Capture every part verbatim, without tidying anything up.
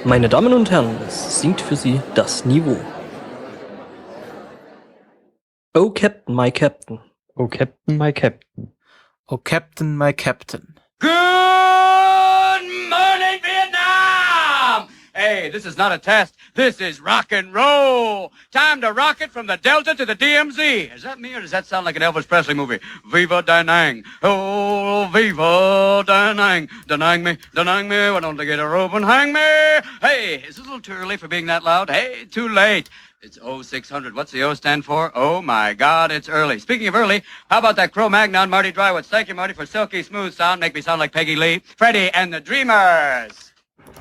Meine Damen und Herren, es singt für Sie das Niveau. Oh Captain, my Captain. Oh Captain, my Captain. Oh Captain, my Captain. Good morning, Vietnam! Hey, this is not a test. This is rock and roll. Time to rock it from the Delta to the D M Z. Is that me or does that sound like an Elvis Presley movie? Viva Da Nang. Oh, Viva Da Nang. Da Nang me, Da Nang me. Why don't they get a rope and hang me? Hey, is it a little too early for being that loud? Hey, too late. It's oh six hundred. What's the O stand for? Oh, my God, it's early. Speaking of early, how about that Cro-Magnon, Marty Drywitz? Thank you, Marty, for silky smooth sound. Make me sound like Peggy Lee. Freddie and the Dreamers.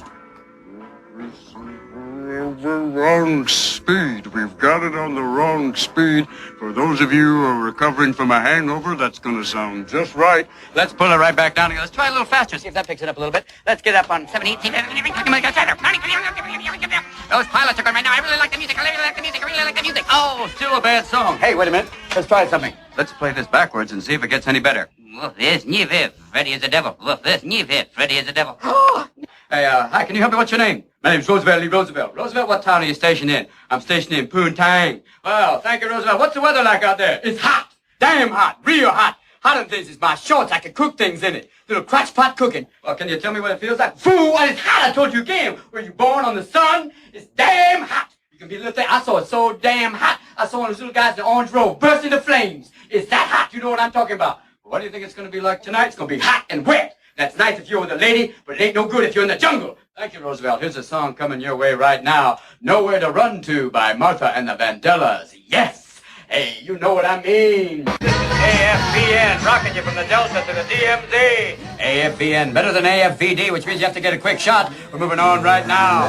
The wrong speed. We've got it on the wrong speed. For those of you who are recovering from a hangover, that's going to sound just right. Let's pull it right back down. Let's try a little faster, see if that picks it up a little bit. Let's get up on seventy. Those pilots are going right now. I really like the music. I really like the music. I really like the music. Oh, still a bad song. Hey, wait a minute. Let's try something. Let's play this backwards and see if it gets any better. Look, this new Viv, Freddy is the devil. Look, this new Viv, Freddy is the devil. Hey, uh, hi, can you help me? What's your name? My name's Roosevelt Lee Roosevelt. Roosevelt, what town are you stationed in? I'm stationed in Poontang. Well, thank you, Roosevelt. What's the weather like out there? It's hot. Damn hot. Real hot. Hotter than this is my shorts. I can cook things in it. Little crotch pot cooking. Well, can you tell me what it feels like? Fool, what is hot? I told you again. Were you born on the sun? It's damn hot. You can be a little thing. I saw it so damn hot. I saw one of those little guys in the orange robe burst into flames. It's that hot. You know what I'm talking about. What do you think it's going to be like tonight? It's going to be hot and wet. That's nice if you're with a lady, but it ain't no good if you're in the jungle. Thank you, Roosevelt. Here's a song coming your way right now. Nowhere to Run To by Martha and the Vandellas. Yes. Hey, you know what I mean. A F V N, rocking you from the Delta to the D M Z. A F V N, better than A F V D, which means you have to get a quick shot. We're moving on right now.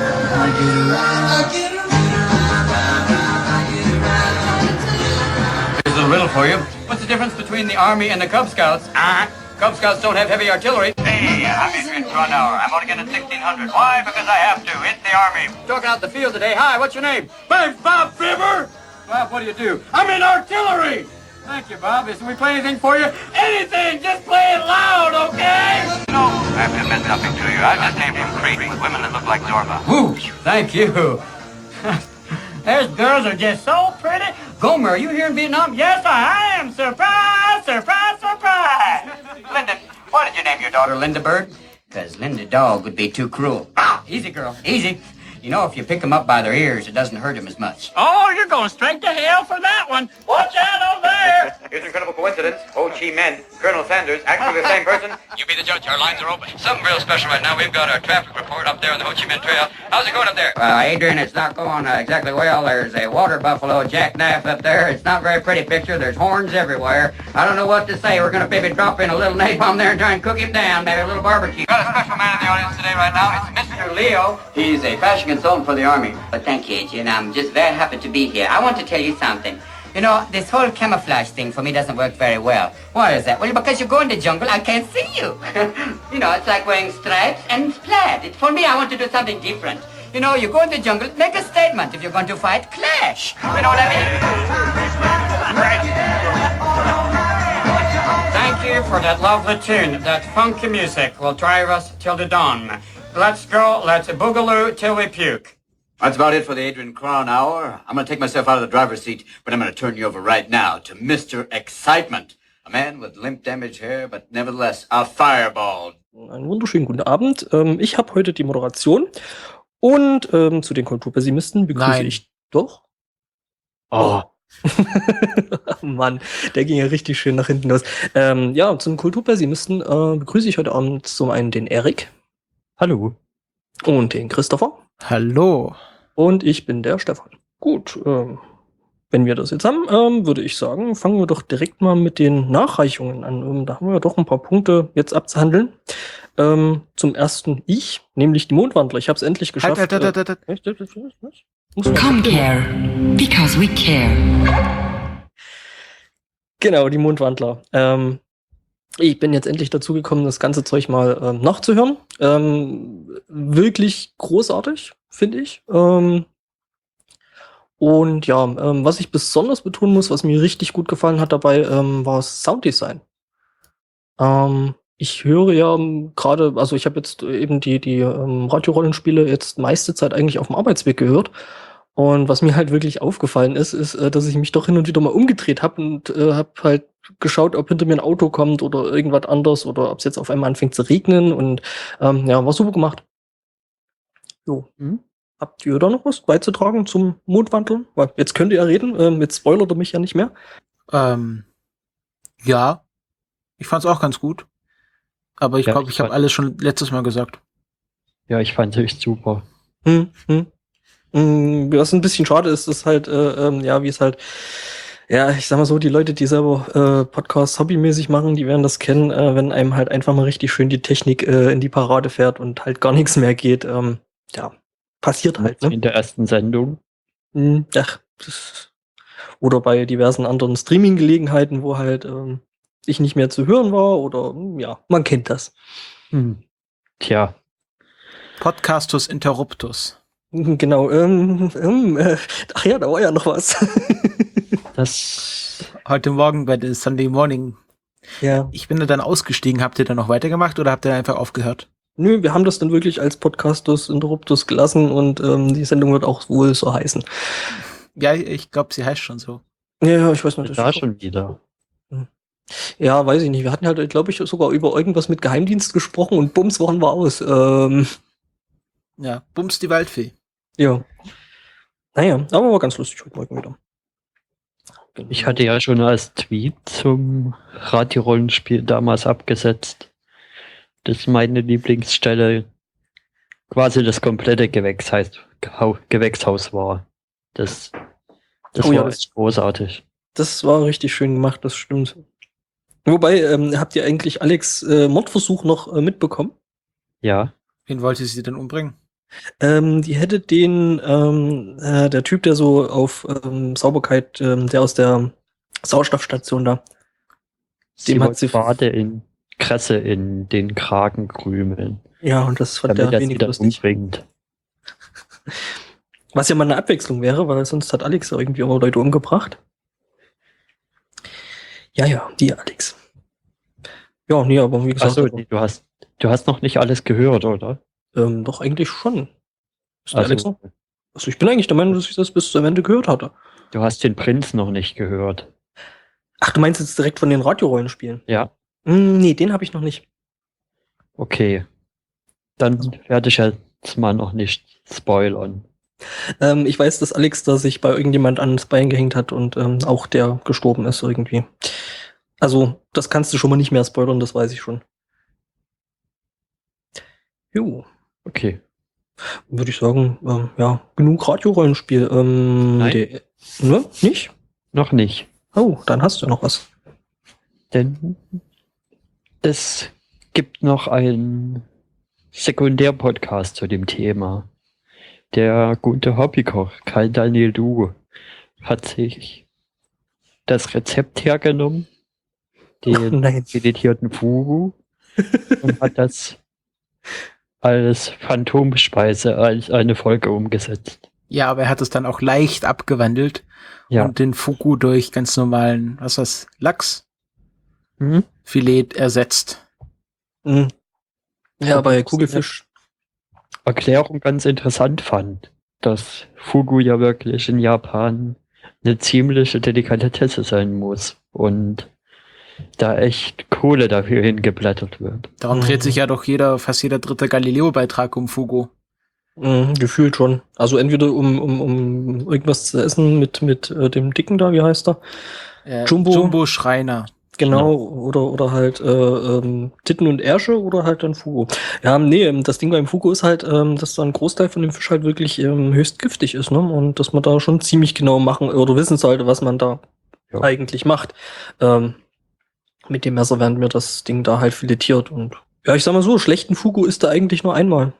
Here's a little riddle for you. What's the difference between the Army and the Cub Scouts? Uh-huh. Cub Scouts don't have heavy artillery. Hey, I'm Adrian Cronauer. I'm only getting sixteen hundred. Why? Because I have to. It's the Army. Talking out the field today. Hi, what's your name? My name's Bob Fibber. Bob, what do you do? I'm in artillery. Thank you, Bob. Can we play anything for you? Anything! Just play it loud, okay? No. I have to admit something to you. I just came from Crete with women that look like Zorba. Woo! Thank you. Those girls are just so pretty. Gomer, are you here in Vietnam? Yes, I am. Surprise, surprise, surprise. Linda, why did you name your daughter Linda Bird? Because Linda Dog would be too cruel. Ah, easy, girl, easy. You know, if you pick them up by their ears, it doesn't hurt them as much. Oh, you're going straight to hell for that one. Watch out over there. Here's an incredible coincidence. Ho Chi Minh, Colonel Sanders, actually the same person. You be the judge. Our lines are open. Something real special right now. We've got our traffic report up there on the Ho Chi Minh Trail. How's it going up there? Uh, Adrian, it's not going uh, exactly well. There's a water buffalo jackknife up there. It's not a very pretty picture. There's horns everywhere. I don't know what to say. We're going to maybe drop in a little napalm there and try and cook him down. Maybe a little barbecue. Got a special man in the audience today right now. It's Mister Leo. He's a fashion consultant for the Army. But thank you, Adrian. I'm just very happy to be here. I want to tell you something. You know, this whole camouflage thing for me doesn't work very well. Why is that? Well, because you go in the jungle, I can't see you. You know, it's like wearing stripes and plaid. It, for me, I want to do something different. You know, you go in the jungle, make a statement. If you're going to fight, clash. You know what I mean? Thank you for that lovely tune. That funky music will drive us till the dawn. Let's go, let's boogaloo till we puke. That's about it for the Adrian Cron Hour. I'm going to take myself out of the driver's seat, but I'm going to turn you over right now to Mister Excitement. A man with limp damaged hair, but nevertheless a fireball. Einen wunderschönen guten Abend. Ähm, ich habe heute die Moderation und ähm, zu den Kulturpessimisten begrüße Nein. ich doch. Oh. Mann, der ging ja richtig schön nach hinten los. Ähm, ja, zum Kulturpessimisten äh, begrüße ich heute Abend zum einen den Erik. Hallo. Und den Christopher. Hallo. Und ich bin der Stefan. Gut, ähm, wenn wir das jetzt haben, ähm, würde ich sagen, fangen wir doch direkt mal mit den Nachreichungen an. Ähm, da haben wir doch ein paar Punkte jetzt abzuhandeln. Ähm, zum ersten ich, nämlich die Mondwandler. Ich habe es endlich geschafft. Halt, halt, halt, halt, halt. Äh, echt? Was? Muss man- Comcare, because we care. Genau, die Mondwandler. Ähm, ich bin jetzt endlich dazu gekommen, das ganze Zeug mal ähm, nachzuhören. Ähm, wirklich großartig, finde ich. Ähm, und ja, ähm, was ich besonders betonen muss, was mir richtig gut gefallen hat dabei, ähm, war das Sounddesign. Ähm, ich höre ja ähm, gerade, also ich habe jetzt eben die, die ähm, Radiorollenspiele jetzt meiste Zeit eigentlich auf dem Arbeitsweg gehört. Und was mir halt wirklich aufgefallen ist, ist, äh, dass ich mich doch hin und wieder mal umgedreht habe und äh, habe halt geschaut, ob hinter mir ein Auto kommt oder irgendwas anderes oder ob es jetzt auf einmal anfängt zu regnen. Und ähm, ja, war super gemacht. Jo. Hm? Habt ihr da noch was beizutragen zum Mondwandeln? Weil jetzt könnt ihr ja reden, ähm, jetzt spoilert ihr mich ja nicht mehr. Ähm, ja, ich fand's auch ganz gut. Aber ich Ja, glaube, ich ich habe fand- alles schon letztes Mal gesagt. Ja, ich fand es echt super. Hm, hm. Hm, was ein bisschen schade ist, ist halt, äh, ähm, ja, wie es halt, ja, ich sag mal so, die Leute, die selber äh, Podcasts hobbymäßig machen, die werden das kennen, äh, wenn einem halt einfach mal richtig schön die Technik äh, in die Parade fährt und halt gar nichts mehr geht. Ähm, ja, passiert halt, ne? In der ersten Sendung. Hm, ach, das, oder bei diversen anderen Streaming-Gelegenheiten, wo halt ähm, ich nicht mehr zu hören war oder hm, ja, man kennt das. Hm. Tja, Podcastus interruptus. Genau, ähm, ähm, äh, ach ja, da war ja noch was. das Heute Morgen bei der Sunday Morning. Ja. Ich bin da dann ausgestiegen. Habt ihr dann noch weitergemacht oder habt ihr einfach aufgehört? Nö, wir haben das dann wirklich als Podcastus Interruptus gelassen und ähm, die Sendung wird auch wohl so heißen. Ja, ich glaube, sie heißt schon so. Ja, ja, ich weiß nicht. da das- schon wieder. Ja, weiß ich nicht. Wir hatten halt, glaube ich, sogar über irgendwas mit Geheimdienst gesprochen und bums, waren wir aus. Ähm, Ja, Bums die Waldfee. ja. Naja, aber war ganz lustig heute Morgen wieder. Ich hatte ja schon als Tweet zum Radio-Rollenspiel damals abgesetzt, dass meine Lieblingsstelle quasi das komplette Gewächshaus, Hau- Gewächshaus war. Das, das Oh war ja, echt großartig. Das war richtig schön gemacht, das stimmt. Wobei, ähm, habt ihr eigentlich Alex äh, Mordversuch noch äh, mitbekommen? Ja, Wen wollte sie denn umbringen? Ähm, die hätte den, ähm, äh, der Typ, der so auf ähm, Sauberkeit, ähm, der aus der Sauerstoffstation da, sie Dem hat wollte sie- Bade in Kresse in den Kragen krümeln, ja, und das fand damit er er sie wenig dann lustig. umbringt. Was ja mal eine Abwechslung wäre, weil sonst hat Alex ja irgendwie immer Leute umgebracht. Ja, ja, die Alex. Ja, nee, aber wie gesagt, Achso, also, nee, du hast, du hast noch nicht alles gehört, oder? ähm, doch eigentlich schon. Ist der Also, Alex noch? Also ich bin eigentlich der Meinung, dass ich das bis zum Ende gehört hatte. du hast den Prinz noch nicht gehört. Ach, du meinst jetzt direkt von den Radiorollenspielen? Ja, Hm, nee, den habe ich noch nicht. okay. Dann werde ich jetzt mal noch nicht spoilern. Ähm, ich weiß, dass Alex da sich bei irgendjemand ans Bein gehängt hat und ähm, auch der gestorben ist irgendwie. Also, das kannst du schon mal nicht mehr spoilern, das weiß ich schon. Jo, Okay. würde ich sagen, ähm, ja, genug Radiorollenspiel. Ähm, Nein. der, ne? Nicht? Noch nicht. Oh, dann hast du noch was. Denn es gibt noch einen Sekundärpodcast zu dem Thema. Der gute Hobbykoch Karl Daniel Du hat sich das Rezept hergenommen, den Nein. meditierten Fugu, und hat das als Phantomspeise als eine Folge umgesetzt. Ja, aber er hat es dann auch leicht abgewandelt Ja. und den Fugu durch ganz normalen, was ist das, Mhm. Lachsfilet ersetzt. Hm. Ja, Und bei das- Kugelfisch. Erklärung ganz interessant fand, dass Fugu ja wirklich in Japan eine ziemliche Delikatesse sein muss und da echt Kohle dafür hingeblättert wird. Darum Mhm. dreht sich ja doch jeder, fast jeder dritte Galileo-Beitrag um Fugu. Mhm, gefühlt schon. Also entweder um, um, um irgendwas zu essen mit, mit äh, dem Dicken da, wie heißt er? Äh, Jumbo. Jumbo Schreiner. Genau, oder, oder halt äh, ähm, Titten und Ärsche oder halt dann Fugu. Ja, nee, ähm, das Ding beim Fugu ist halt, ähm, dass da ein Großteil von dem Fisch halt wirklich ähm, höchst giftig ist, ne? Und dass man da schon ziemlich genau machen oder wissen sollte, was man da Ja. eigentlich eigentlich macht. Ähm, mit dem Messer werden mir das Ding da halt filetiert und ja, ich sag mal so, schlechten Fugu isst er eigentlich nur einmal.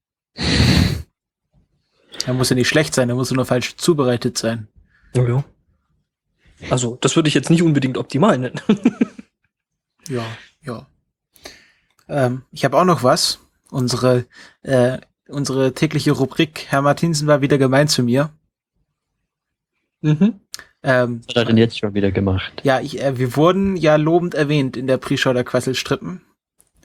Er muss ja nicht schlecht sein, er muss nur falsch zubereitet sein. Ja, ja. Also, das würde ich jetzt nicht unbedingt optimal nennen. Ja, ja. Ähm, ich habe auch noch was. Unsere, äh, unsere tägliche Rubrik, Herr Martinsen war wieder gemein zu mir. mhm. Ähm, Was hat er denn jetzt schon wieder gemacht? ja, ich, äh, wir wurden ja lobend erwähnt in der Pre-Show der Quasselstrippen.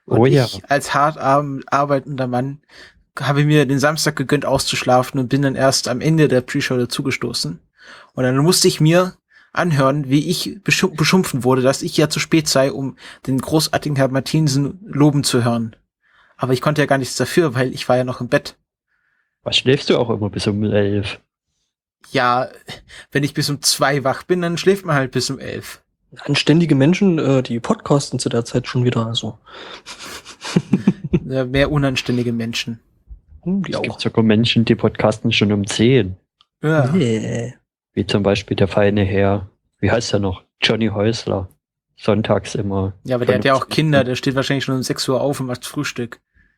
Und Oh ich ja. als hart ar- arbeitender Mann habe mir den Samstag gegönnt auszuschlafen und bin dann erst am Ende der Pre-Show dazugestoßen. Und dann musste ich mir anhören, wie ich beschu- beschimpfen wurde, dass ich ja zu spät sei, um den großartigen Herrn Martinsen loben zu hören. Aber ich konnte ja gar nichts dafür, weil ich war ja noch im Bett. Was schläfst du auch immer bis um elf? Ja, wenn ich bis um zwei wach bin, dann schläft man halt bis um elf. Anständige Menschen, äh, die podcasten zu der Zeit schon wieder, also. Ja, mehr unanständige Menschen. Hm, die Es gibt auch. sogar Menschen, die podcasten schon um zehn. Ja. Nee. Wie zum Beispiel der feine Herr. Wie heißt er noch? Johnny Häusler. Sonntags immer. Ja, aber der hat ja auch fünfzehn. Kinder, der steht wahrscheinlich schon um sechs Uhr auf und macht Frühstück.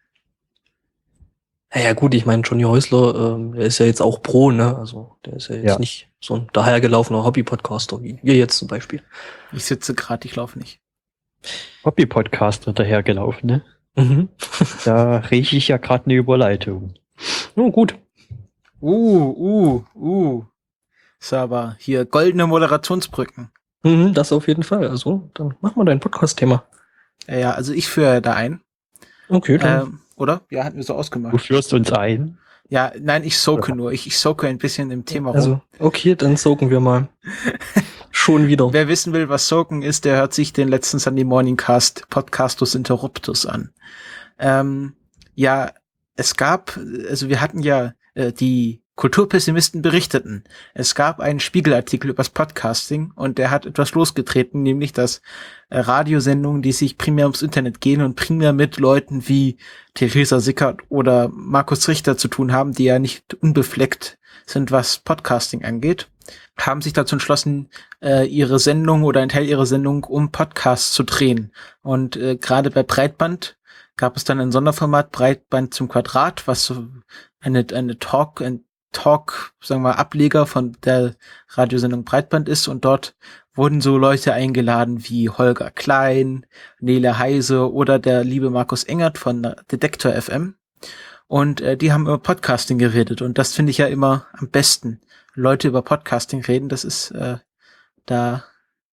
Ja, ja gut, ich meine, Johnny Häusler, ähm, der ist ja jetzt auch Pro, ne? Also der ist ja jetzt Ja. nicht so ein dahergelaufener Hobby-Podcaster wie wir jetzt zum Beispiel. Ich sitze gerade, ich laufe nicht. Hobby-Podcaster dahergelaufen, ne? Mhm. Da rieche ich ja gerade eine Überleitung. Oh, gut. Uh, uh, uh. Ist aber hier goldene Moderationsbrücken. Mhm, das auf jeden Fall. Also, dann mach mal dein Podcast-Thema. Ja, ja, also ich führe da ein. Okay, dann. Ähm, oder? Ja, hatten wir so Du ausgemacht. führst uns ein. Ja, nein, ich soake nur. Ich, ich soake ein bisschen im Thema rum. Also, okay, dann soaken wir mal. Schon wieder. Wer wissen will, was Soaken ist, der hört sich den letzten Sunday Morning Cast Podcastus Interruptus an. Ähm, ja, es gab, also wir hatten ja äh, die Kulturpessimisten berichteten. Es gab einen Spiegelartikel übers Podcasting und der hat etwas losgetreten, nämlich dass äh, Radiosendungen, die sich primär ums Internet gehen und primär mit Leuten wie Theresa Sickert oder Markus Richter zu tun haben, die ja nicht unbefleckt sind, was Podcasting angeht, haben sich dazu entschlossen, äh, ihre Sendung oder einen Teil ihrer Sendung um Podcasts zu drehen. Und äh, gerade bei Breitband gab es dann ein Sonderformat Breitband zum Quadrat, was so eine eine Talk, ein Talk, sagen wir mal, Ableger von der Radiosendung Breitband ist. Und dort wurden so Leute eingeladen wie Holger Klein, Nele Heise oder der liebe Markus Engert von Detektor F M. Und äh, die haben über Podcasting geredet. Und das finde ich ja immer am besten. Leute über Podcasting reden, das ist äh, da.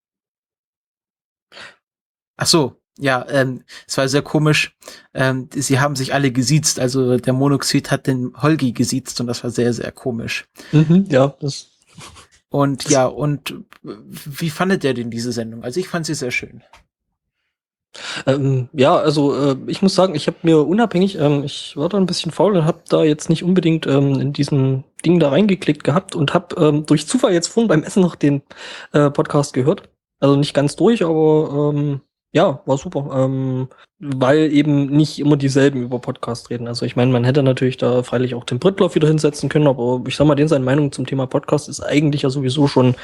Ach so, ja, ähm, es war sehr komisch. Ähm, sie haben sich alle gesiezt, also der Monoxid hat den Holgi gesiezt und das war sehr, sehr komisch. Mhm, ja, das. Und ja, und wie fandet ihr denn diese Sendung? Also ich fand sie sehr schön. Ähm, ja, also äh, ich muss sagen, ich habe mir unabhängig, ähm, ich war da ein bisschen faul und habe da jetzt nicht unbedingt ähm, in diesem Ding da reingeklickt gehabt und habe ähm, durch Zufall jetzt vorhin beim Essen noch den äh, Podcast gehört. Also nicht ganz durch, aber ähm, ja, war super. Ähm, weil eben nicht immer dieselben über Podcast reden. Also ich meine, man hätte natürlich da freilich auch den Brittloff wieder hinsetzen können, aber ich sag mal, den seine Meinung zum Thema Podcast ist eigentlich ja sowieso schon,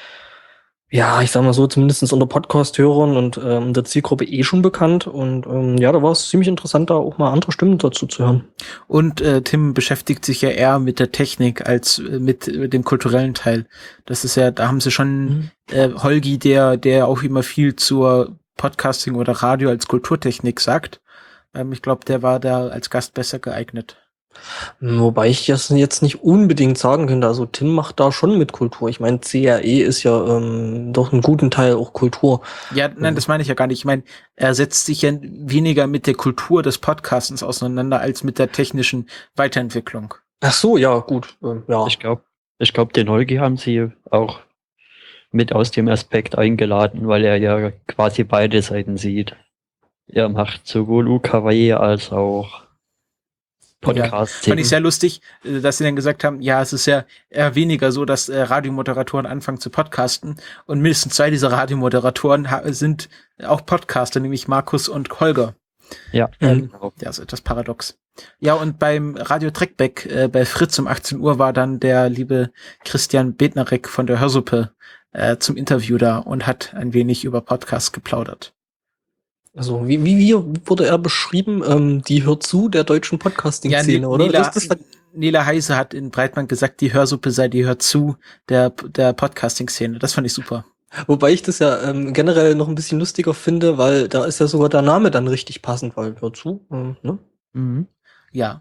ja, ich sag mal so, zumindest unter Podcast-Hörern und ähm, der Zielgruppe eh schon bekannt. Und ähm, ja, da war es ziemlich interessant, da auch mal andere Stimmen dazu zu hören. Und äh, Tim beschäftigt sich ja eher mit der Technik als äh, mit, mit dem kulturellen Teil. Das ist ja, da haben sie schon Mhm. äh, Holgi, der, der auch immer viel zur Podcasting oder Radio als Kulturtechnik sagt. Ähm, ich glaube, der war da als Gast besser geeignet. Wobei ich das jetzt nicht unbedingt sagen könnte. Also Tim macht da schon mit Kultur. Ich meine, C R E ist ja ähm, doch einen guten Teil auch Kultur. Ja, nein, das meine ich ja gar nicht. Ich meine, er setzt sich ja weniger mit der Kultur des Podcastens auseinander als mit der technischen Weiterentwicklung. Ach so, ja, gut. Ähm, ja. Ich glaube, ich glaub, den Holgi haben sie auch mit aus dem Aspekt eingeladen, weil er ja quasi beide Seiten sieht. Er macht sowohl U K W als auch Podcast. Fand ich sehr lustig, äh, dass sie dann gesagt haben, ja, es ist ja eher weniger so, dass äh, Radiomoderatoren anfangen zu podcasten und mindestens zwei dieser Radiomoderatoren ha- sind auch Podcaster, nämlich Markus und Holger. Ja, Ähm, genau. Ja, ist etwas paradox. Ja, und beim Radio Trackback äh, bei Fritz um achtzehn Uhr war dann der liebe Christian Bednarek von der Hörsuppe äh, zum Interview da und hat ein wenig über Podcasts geplaudert. Also wie, wie, wie wurde er beschrieben? Ähm, die hört zu der deutschen Podcasting-Szene, Ne- oder? Nela, Das, das, Nela Heise hat in Breitband gesagt, die Hörsuppe sei die hört zu der, der Podcasting-Szene. Das fand ich super. wobei ich das ja ähm, generell noch ein bisschen lustiger finde, weil da ist ja sogar der Name dann richtig passend, weil hör zu, ähm, ne? Mhm. Ja.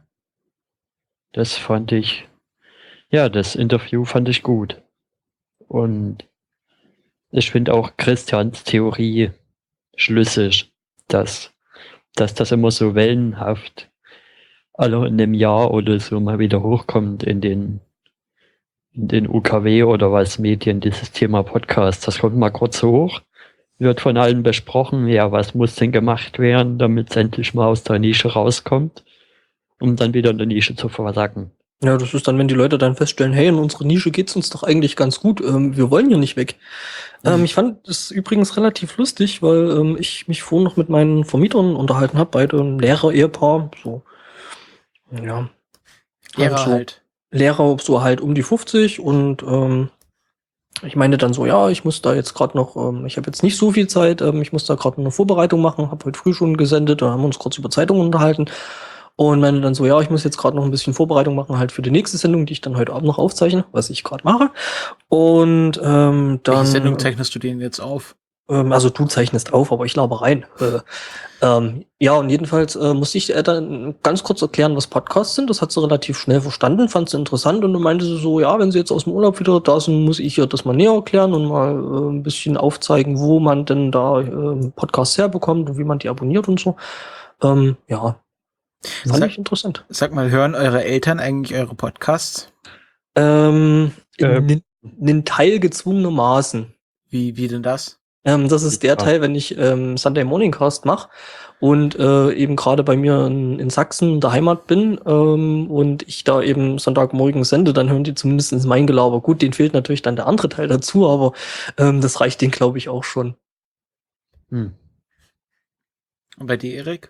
Das fand ich, ja, das Interview fand ich gut. Und ich finde auch Christians Theorie schlüssig, dass dass das immer so wellenhaft alle in einem Jahr oder so mal wieder hochkommt in den in den U K W oder was Medien, dieses Thema Podcast. Das kommt mal kurz hoch, wird von allen besprochen, ja, was muss denn gemacht werden, damit es endlich mal aus der Nische rauskommt, um dann wieder in der Nische zu versacken. Ja, das ist dann, wenn die Leute dann feststellen, hey, in unserer Nische geht's uns doch eigentlich ganz gut, ähm, wir wollen hier nicht weg. Mhm. Ähm, ich fand das übrigens relativ lustig, weil ähm, ich mich vorhin noch mit meinen Vermietern unterhalten habe, beide Lehrer-Ehepaar, so, ja. Lehrer so, halt. Lehrer so halt um die fünfzig und ähm, ich meinte dann so, ja, ich muss da jetzt gerade noch, ähm, ich habe jetzt nicht so viel Zeit, ähm, ich muss da gerade eine Vorbereitung machen, habe heute früh schon gesendet, da haben wir uns kurz über Zeitungen unterhalten und meinte dann so, ja, ich muss jetzt gerade noch ein bisschen Vorbereitung machen halt für die nächste Sendung, die ich dann heute Abend noch aufzeichne, was ich gerade mache. Und ähm, dann... Welche Sendung zeichnest du den jetzt auf? Ähm, also du zeichnest auf, aber ich laber rein. Äh, ähm, ja, und jedenfalls äh, musste ich äh, dann ganz kurz erklären, was Podcasts sind. Das hat sie relativ schnell verstanden, fand sie interessant und dann meinte sie so, ja, wenn sie jetzt aus dem Urlaub wieder da sind, muss ich ihr das mal näher erklären und mal äh, ein bisschen aufzeigen, wo man denn da äh, Podcasts herbekommt und wie man die abonniert und so. Ähm, ja, fand Sag, ich interessant. Sag mal, hören eure Eltern eigentlich eure Podcasts? Ähm, Ähm. in einen Teil gezwungenermaßen. Wie, wie denn das? Ähm, das ist der Teil, wenn ich ähm, Sunday Morning Cast mache und äh, eben gerade bei mir in, in Sachsen in der Heimat bin ähm, und ich da eben Sonntagmorgen sende, dann hören die zumindest mein Gelaber. Gut, denen fehlt natürlich dann der andere Teil dazu, aber ähm, das reicht denen, glaube ich, auch schon. Hm. Und bei dir, Erik?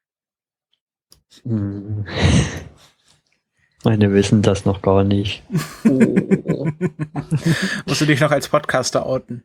Hm. Meine wissen das noch gar nicht. Oh. Musst du dich noch als Podcaster outen?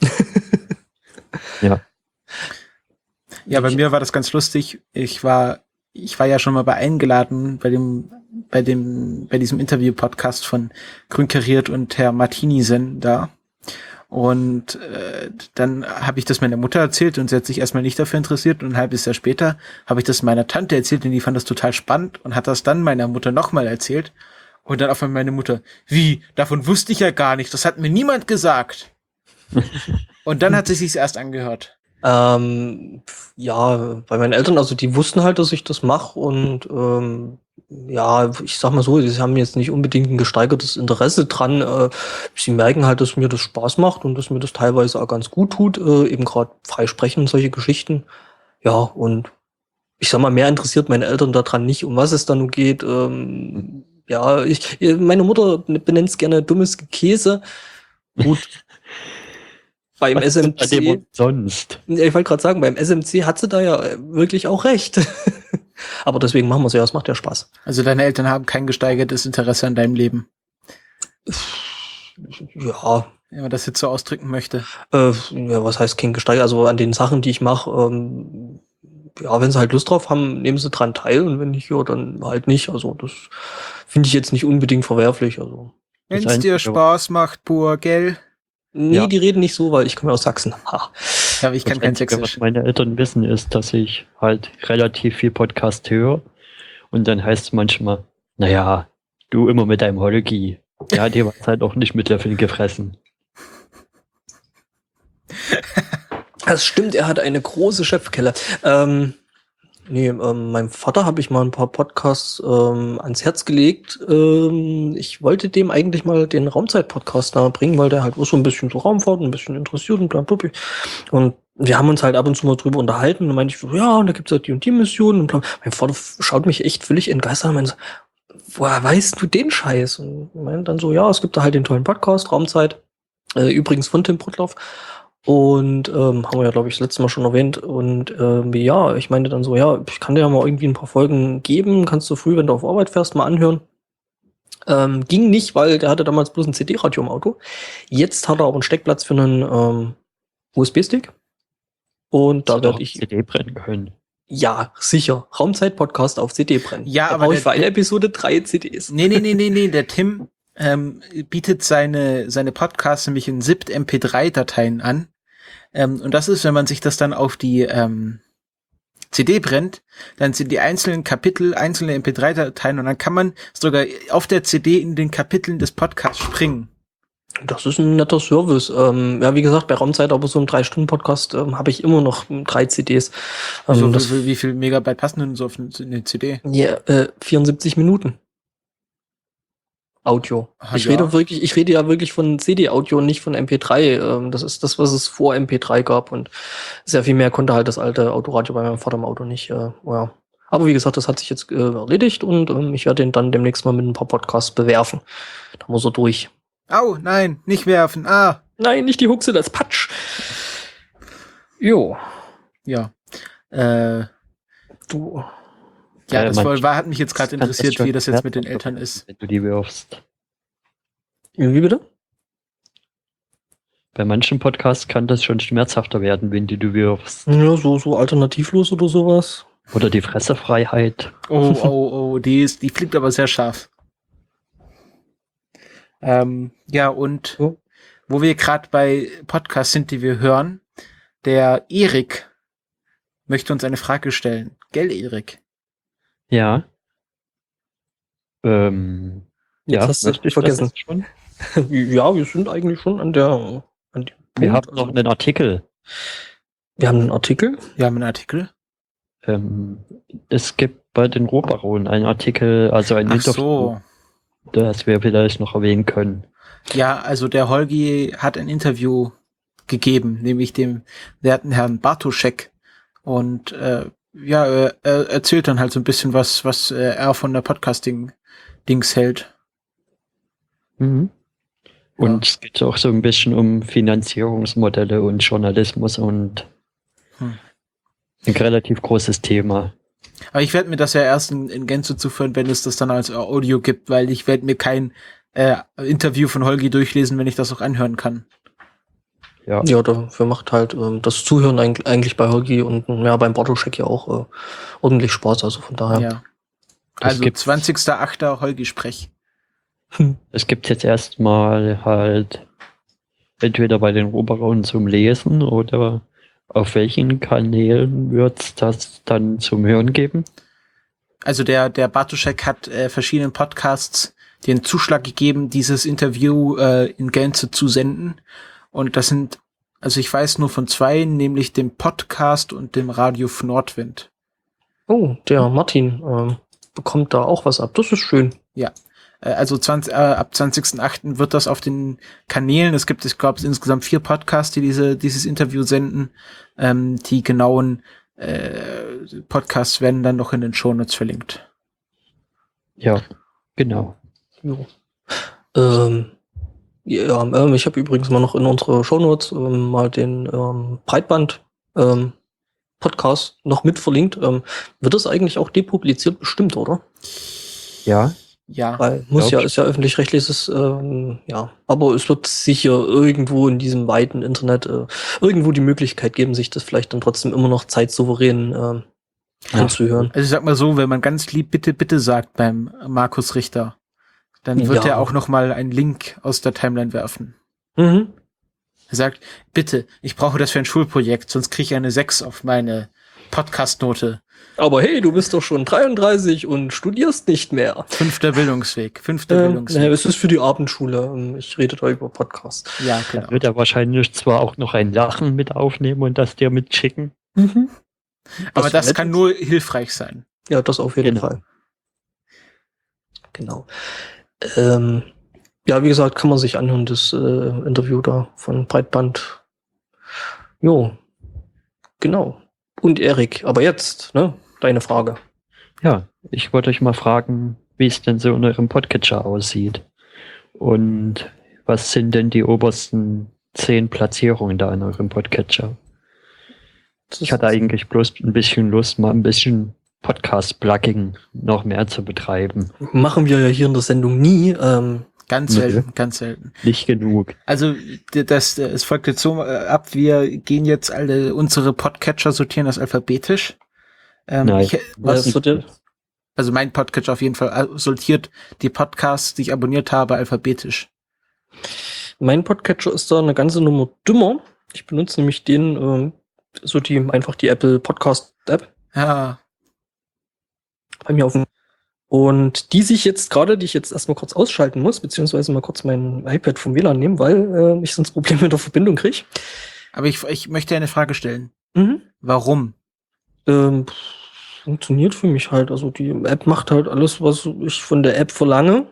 Ja. Ja, bei mir war das ganz lustig. Ich war, ich war ja schon mal bei eingeladen bei dem, bei dem, bei diesem Interview-Podcast von Grün Kariert und Herr Martinisen da. Und äh, dann habe ich das meiner Mutter erzählt und sie hat sich erstmal nicht dafür interessiert und ein halbes Jahr später habe ich das meiner Tante erzählt und die fand das total spannend und hat das dann meiner Mutter nochmal erzählt. Und dann auf einmal meine Mutter, wie, davon wusste ich ja gar nicht, das hat mir niemand gesagt. Und dann hat sie sich's erst angehört. Ähm, ja, bei meinen Eltern, also die wussten halt, dass ich das mache und ähm, ja, ich sag mal so, sie haben jetzt nicht unbedingt ein gesteigertes Interesse dran. Äh, sie merken halt, dass mir das Spaß macht und dass mir das teilweise auch ganz gut tut, äh, eben gerade frei sprechen und solche Geschichten. Ja, und ich sag mal, mehr interessiert meine Eltern daran nicht, um was es da nun geht. Ähm, ja, ich, meine Mutter benennt es gerne dummes Käse. Gut. Beim Was S M C. Sonst. Ich wollte gerade sagen, beim S M C hat sie da ja wirklich auch recht. Aber deswegen machen wir es ja, es macht ja Spaß. Also deine Eltern haben kein gesteigertes Interesse an deinem Leben. Ja. Wenn man das jetzt so ausdrücken möchte. Äh, ja, was heißt kein gesteigert? Also an den Sachen, die ich mache, ähm, ja, wenn sie halt Lust drauf haben, nehmen sie dran teil und wenn nicht, ja, dann halt nicht. Also das finde ich jetzt nicht unbedingt verwerflich. Also. Wenn es dir Spaß macht, pur, gell? Nee, Ja. die reden nicht so, weil ich komme aus Sachsen. Ha. Ja, aber ich kann Das kein Einzige, Sächsisch. was meine Eltern wissen, ist, dass ich halt relativ viel Podcast höre. Und dann heißt es manchmal, naja, du immer mit deinem Holgi. Der hat dir was halt auch nicht mit Löffeln gefressen. Das stimmt, er hat eine große Chefkelle. Ähm, nee, ähm, meinem Vater habe ich mal ein paar Podcasts ähm, ans Herz gelegt. Ähm, ich wollte dem eigentlich mal den Raumzeit-Podcast nahebringen, weil der halt auch so ein bisschen so Raumfahrt, ein bisschen interessiert und bla bla bla. Und wir haben uns halt ab und zu mal drüber unterhalten und dann meinte ich so, ja, und da gibt's halt die und die Mission und bla. Mein Vater schaut mich echt völlig entgeistert und meinte so, woher weißt du den Scheiß? Und meinte dann so, ja, es gibt da halt den tollen Podcast, Raumzeit, äh, übrigens von Tim Pruttlaff. Und ähm, haben wir ja, glaube ich, das letzte Mal schon erwähnt. Und ähm, ja, ich meinte dann so, ja, ich kann dir ja mal irgendwie ein paar Folgen geben. Kannst du früh, wenn du auf Arbeit fährst, mal anhören. Ähm, ging nicht, weil der hatte damals bloß ein C D-Radio im Auto. Jetzt hat er aber einen Steckplatz für einen ähm, U S B-Stick. Und da werde ich... C D brennen können. Ja, sicher. Raumzeit-Podcast auf C D brennen. Ja, da aber brauche ich der- für eine Episode drei C Ds. Nee, nee, nee, nee, nee, der Tim ähm, bietet seine, seine Podcasts nämlich in zipt M P drei Dateien an. Ähm, und das ist, wenn man sich das dann auf die ähm, C D brennt, dann sind die einzelnen Kapitel einzelne M P drei Dateien und dann kann man sogar auf der C D in den Kapiteln des Podcasts springen. Das ist ein netter Service. Ähm, ja, wie gesagt, bei Raumzeit, aber so ein drei Stunden Podcast ähm, habe ich immer noch drei C Ds. Ähm, Also, das, wie, wie viel Megabyte passen denn so auf eine, eine C D? ja, äh, vierundsiebzig Minuten. Audio. Ah, ich ja. rede wirklich, ich rede ja wirklich von C D-Audio und nicht von M P drei. Ähm, das ist das, was es vor M P drei gab und sehr viel mehr konnte halt das alte Autoradio bei meinem Vater im Auto nicht. Äh, ja. Aber wie gesagt, das hat sich jetzt äh, erledigt und ähm, ich werde den dann demnächst mal mit ein paar Podcasts bewerfen. Da muss er durch. Au, nein, nicht werfen. Ah, Nein, nicht die Huchse, das Patsch. Jo, ja. Äh, du. ja, Äh, das man- wohl war, hat mich jetzt gerade kann das interessiert, schon wie das jetzt mit den schmerzhaft Eltern werden, ist. Wenn du die wirfst. Wie bitte? Bei manchen Podcasts kann das schon schmerzhafter werden, wenn die du wirfst. Ja, so, so alternativlos oder sowas. Oder die Fressefreiheit. Oh, oh, oh, die ist, die fliegt aber sehr scharf. Ähm, ja, und Ja. wo wir gerade bei Podcasts sind, die wir hören, der Erik möchte uns eine Frage stellen. Gell, Erik? Ja. Ähm, Jetzt ja, hast du möchte ich vergessen. das schon. Ja, wir sind eigentlich schon an der. An dem Wir Punkt. haben noch einen Artikel. Wir haben einen Artikel. Wir haben einen Artikel. Ähm, es gibt bei den Rohbaronen einen Artikel, also ein Ach Interview, so. das wir vielleicht noch erwähnen können. Ja, also der Holgi hat ein Interview gegeben, nämlich dem werten Herrn Bartoschek. Und äh, ja, er, er erzählt dann halt so ein bisschen was, was äh, er von der Podcasting-Dings hält. Mhm. Und es geht auch so ein bisschen um Finanzierungsmodelle und Journalismus und Hm. ein relativ großes Thema. Aber ich werde mir das ja erst in, in Gänze zuführen, wenn es das dann als Audio gibt, weil ich werde mir kein äh, Interview von Holgi durchlesen, wenn ich das auch anhören kann. Ja, Ja, dafür macht halt ähm, das Zuhören eigentlich, eigentlich bei Holgi und ja, beim Bartoschek ja auch äh, ordentlich Spaß. Also von daher. Ja. Das Also gibt's. zwanzigster achter Holgi-Sprech. es gibt jetzt erstmal halt entweder bei den Rohbaronen zum Lesen oder auf welchen Kanälen wird es das dann zum Hören geben? Also der, der Bartoschek hat äh, verschiedenen Podcasts den Zuschlag gegeben, dieses Interview äh, in Gänze zu senden. Und das sind, also ich weiß nur von zwei, nämlich dem Podcast und dem Radio für Nordwind. Oh, der Martin ähm, bekommt da auch was ab. Das ist schön. Ja. Äh, also zwanzig, äh, ab zwanzigster achter wird das auf den Kanälen, es gibt, ich glaube, insgesamt vier Podcasts, die diese, dieses Interview senden. Ähm, die genauen äh, Podcasts werden dann noch in den Shownotes verlinkt. Ja, genau. Jo. Ähm, ja, ähm, ich habe übrigens mal noch in unsere Shownotes ähm, mal den ähm, Breitband ähm, Podcast noch mit verlinkt. Ähm, wird das eigentlich auch depubliziert? Bestimmt, oder? Ja, Ja. Weil muss glaub ja, ich. ist ja öffentlich-rechtliches, ähm, ja. Aber es wird sicher irgendwo in diesem weiten Internet äh, irgendwo die Möglichkeit geben, sich das vielleicht dann trotzdem immer noch zeitsouverän ähm, anzuhören. Also ich sag mal so, wenn man ganz lieb bitte, bitte sagt beim Markus Richter, dann wird Ja. er auch noch mal einen Link aus der Timeline werfen. Mhm. Er sagt, bitte, ich brauche das für ein Schulprojekt, sonst kriege ich eine sechs auf meine Podcast-Note. Aber hey, du bist doch schon dreiunddreißig und studierst nicht mehr. Fünfter Bildungsweg, fünfter Ähm, Bildungsweg. nee, es ist für die Abendschule. Ähm, Ich rede da über Podcasts. Ja, da genau. wird er wahrscheinlich zwar auch noch ein Lachen mit aufnehmen und das dir mitschicken. Mhm. Aber das nett kann ist. nur hilfreich sein. Ja, das auf jeden Genau. Fall. Genau. Ähm, ja, wie gesagt, kann man sich anhören, das äh, Interview da von Breitband. Jo, genau. Und Erik, aber jetzt, ne, deine Frage. Ja, ich wollte euch mal fragen, wie es denn so in eurem Podcatcher aussieht. Und was sind denn die obersten zehn Platzierungen da in eurem Podcatcher? Das Ich hatte eigentlich bloß ein bisschen Lust, mal ein bisschen Podcast-Plugging noch mehr zu betreiben. machen wir ja hier in der Sendung nie. Ähm, Ganz Nö. selten, ganz selten. Nicht genug. Also d- das, es folgt jetzt so äh, ab, wir gehen jetzt alle unsere Podcatcher, sortieren das alphabetisch. Ähm, Nein. ich, was wird dir? also mein Podcatcher auf jeden Fall äh, sortiert die Podcasts, die ich abonniert habe, alphabetisch. Mein Podcatcher ist da eine ganze Nummer dümmer. Ich benutze nämlich den, ähm, so die, einfach die Apple Podcast App Ja, bei mir auf dem Und die sich jetzt gerade, die ich jetzt erstmal kurz ausschalten muss, beziehungsweise mal kurz mein iPad vom W L A N nehmen, weil äh, ich sonst Probleme mit der Verbindung kriege. Aber ich, ich möchte eine Frage stellen. Mhm. Warum? Ähm, funktioniert für mich halt. Also die App macht halt alles, was ich von der App verlange.